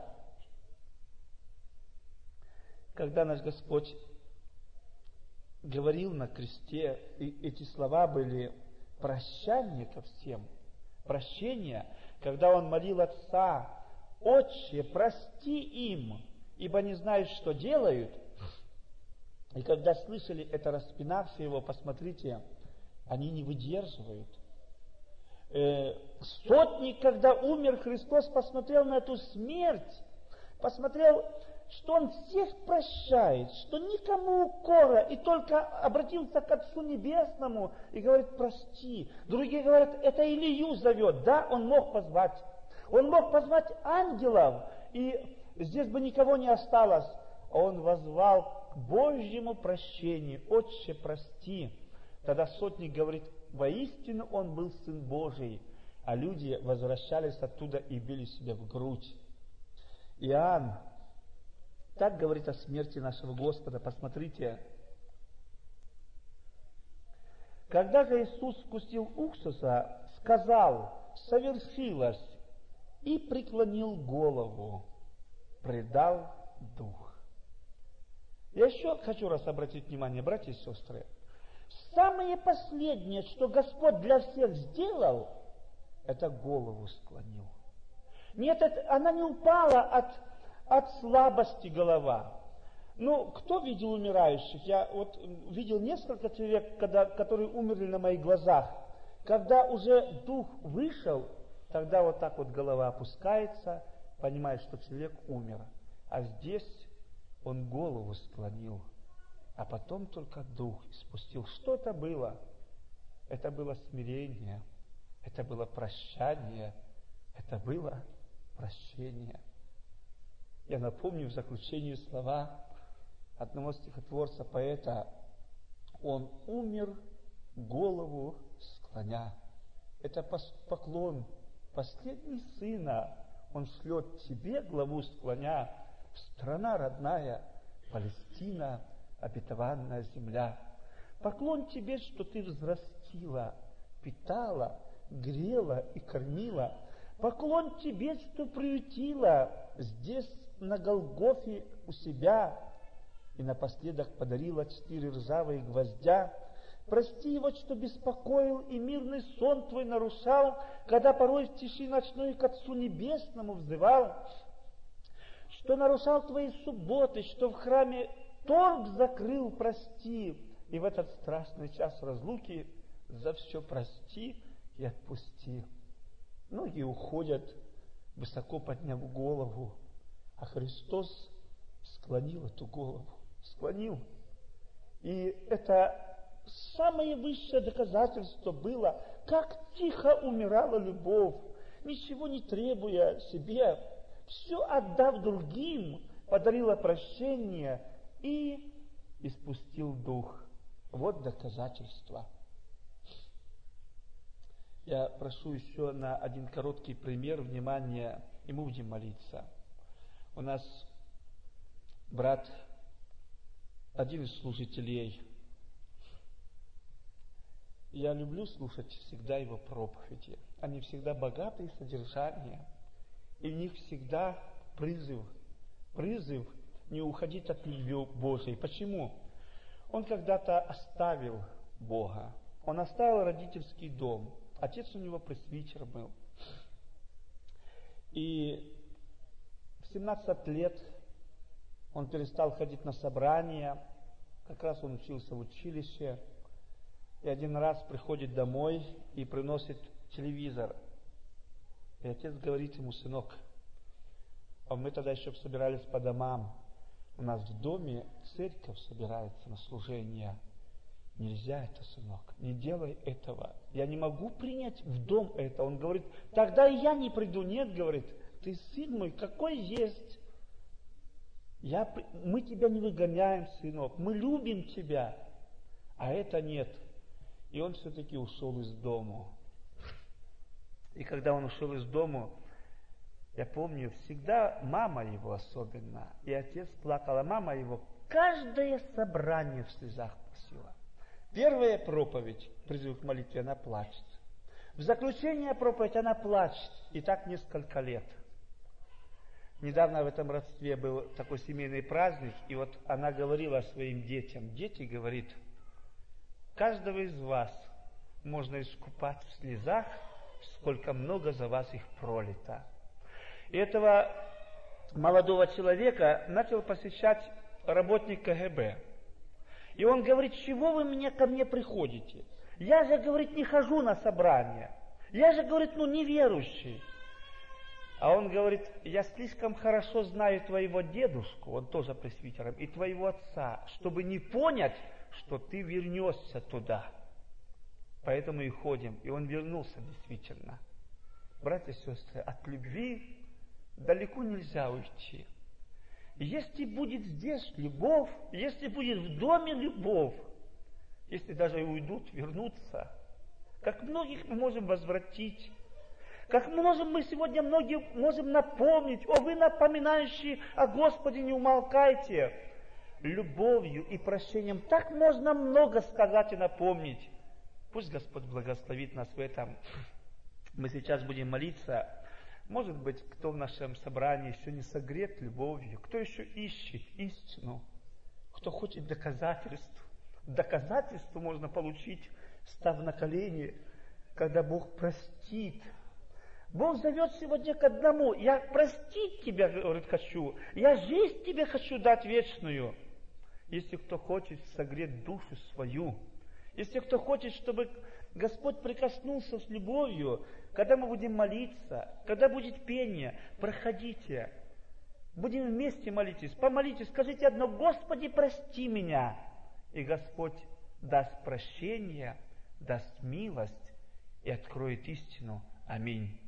Когда наш Господь говорил на кресте, и эти слова были прощание ко всем, прощение, когда Он молил Отца: «Отче, прости им, ибо не знают, что делают». И когда слышали это, распинавшие Его, посмотрите, они не выдерживают. Э, сотник, когда умер, Христос посмотрел на эту смерть, посмотрел, что Он всех прощает, что никому укора, и только обратился к Отцу Небесному и говорит: прости. Другие говорят: это Илию зовет. Да, Он мог позвать. Он мог позвать ангелов, и здесь бы никого не осталось. А Он воззвал к Божьему прощению: «Отче, прости». Тогда сотник говорит: воистину Он был Сын Божий. А люди возвращались оттуда и били себя в грудь. Иоанн так говорит о смерти нашего Господа. Посмотрите. Когда же Иисус вкусил уксуса, сказал: совершилось, и преклонил голову, предал дух. Я еще хочу раз обратить внимание, братья и сестры. Самое последнее, что Господь для всех сделал, это голову склонил. Нет, это, она не упала от, от слабости голова. Ну, кто видел умирающих? Я вот видел несколько человек, когда, которые умерли на моих глазах. Когда уже дух вышел, тогда вот так вот голова опускается, понимаешь, что человек умер. А здесь он голову склонил, а потом только дух испустил. Что это было? Это было смирение, это было прощание, это было прощение. Я напомню в заключении слова одного стихотворца, поэта: «Он умер, голову склоня». Это поклон, последний сына Он шлет тебе, главу склоня, страна родная, Палестина, обетованная земля. Поклон тебе, что ты взрастила, питала, грела и кормила. Поклон тебе, что приютила здесь, на Голгофе, у себя, и напоследок подарила четыре ржавые гвоздя. Прости его, что беспокоил и мирный сон твой нарушал, когда порой в тиши ночной к Отцу Небесному взывал, что нарушал твои субботы, что в храме торг закрыл, прости, и в этот страшный час разлуки за все прости и отпусти. Многие уходят, высоко подняв голову, а Христос склонил эту голову, склонил. И это самое высшее доказательство было, как тихо умирала любовь, ничего не требуя себе, все отдав другим, подарила прощение и испустил дух. Вот доказательство. Я прошу еще на один короткий пример внимания, и мы будем молиться. У нас брат, один из служителей, я люблю слушать всегда его проповеди. Они всегда богатые содержания, и в них всегда призыв, призыв не уходить от любви Божией. Почему? Он когда-то оставил Бога, он оставил родительский дом. Отец у него пресвитер был. И в семнадцать лет он перестал ходить на собрания, как раз он учился в училище, и один раз приходит домой и приносит телевизор. И отец говорит ему: сынок, а мы тогда еще собирались по домам, у нас в доме церковь собирается на служение, Нельзя это, сынок, не делай этого. Я не могу принять в дом это. Он говорит, тогда и я не приду. Нет, говорит, ты сын мой, какой есть. Я, мы тебя не выгоняем, сынок, мы любим тебя. А это нет. И он все-таки ушел из дому. И когда он ушел из дому, я помню, всегда мама его особенно, и отец плакал, а мама его каждое собрание в слезах просила. Первая проповедь, призыв к молитве, она плачет. В заключение проповедь она плачет. И так несколько лет. Недавно в этом родстве был такой семейный праздник, и вот она говорила своим детям. Дети, говорит, каждого из вас можно искупать в слезах, сколько много за вас их пролито. И этого молодого человека начал посещать работник ка гэ бэ. И он говорит, чего вы меня ко мне приходите? Я же, говорит, не хожу на собрания. Я же, говорит, ну неверующий. А он говорит, я слишком хорошо знаю твоего дедушку, он тоже пресвитером, и твоего отца, чтобы не понять, что ты вернешься туда. Поэтому и ходим. И он вернулся действительно. Братья и сестры, от любви далеко нельзя уйти. Если будет здесь любовь, если будет в доме любовь, если даже и уйдут, вернутся, как многих мы можем возвратить, как можем мы сегодня многим можем напомнить, о, вы напоминающие о Господе, не умолкайте. Любовью и прощением так можно много сказать и напомнить. Пусть Господь благословит нас в этом. Мы сейчас будем молиться. Может быть, кто в нашем собрании еще не согрет любовью, кто еще ищет истину, кто хочет доказательств. Доказательство можно получить, став на колени, когда Бог простит. Бог зовет сегодня к одному. Я простить тебя, говорит, хочу. Я жизнь тебе хочу дать вечную. Если кто хочет согреть душу свою, если кто хочет, чтобы Господь прикоснулся с любовью, когда мы будем молиться, когда будет пение, проходите. Будем вместе молитесь. Помолитесь, скажите одно: Господи, прости меня. И Господь даст прощение, даст милость и откроет истину. Аминь.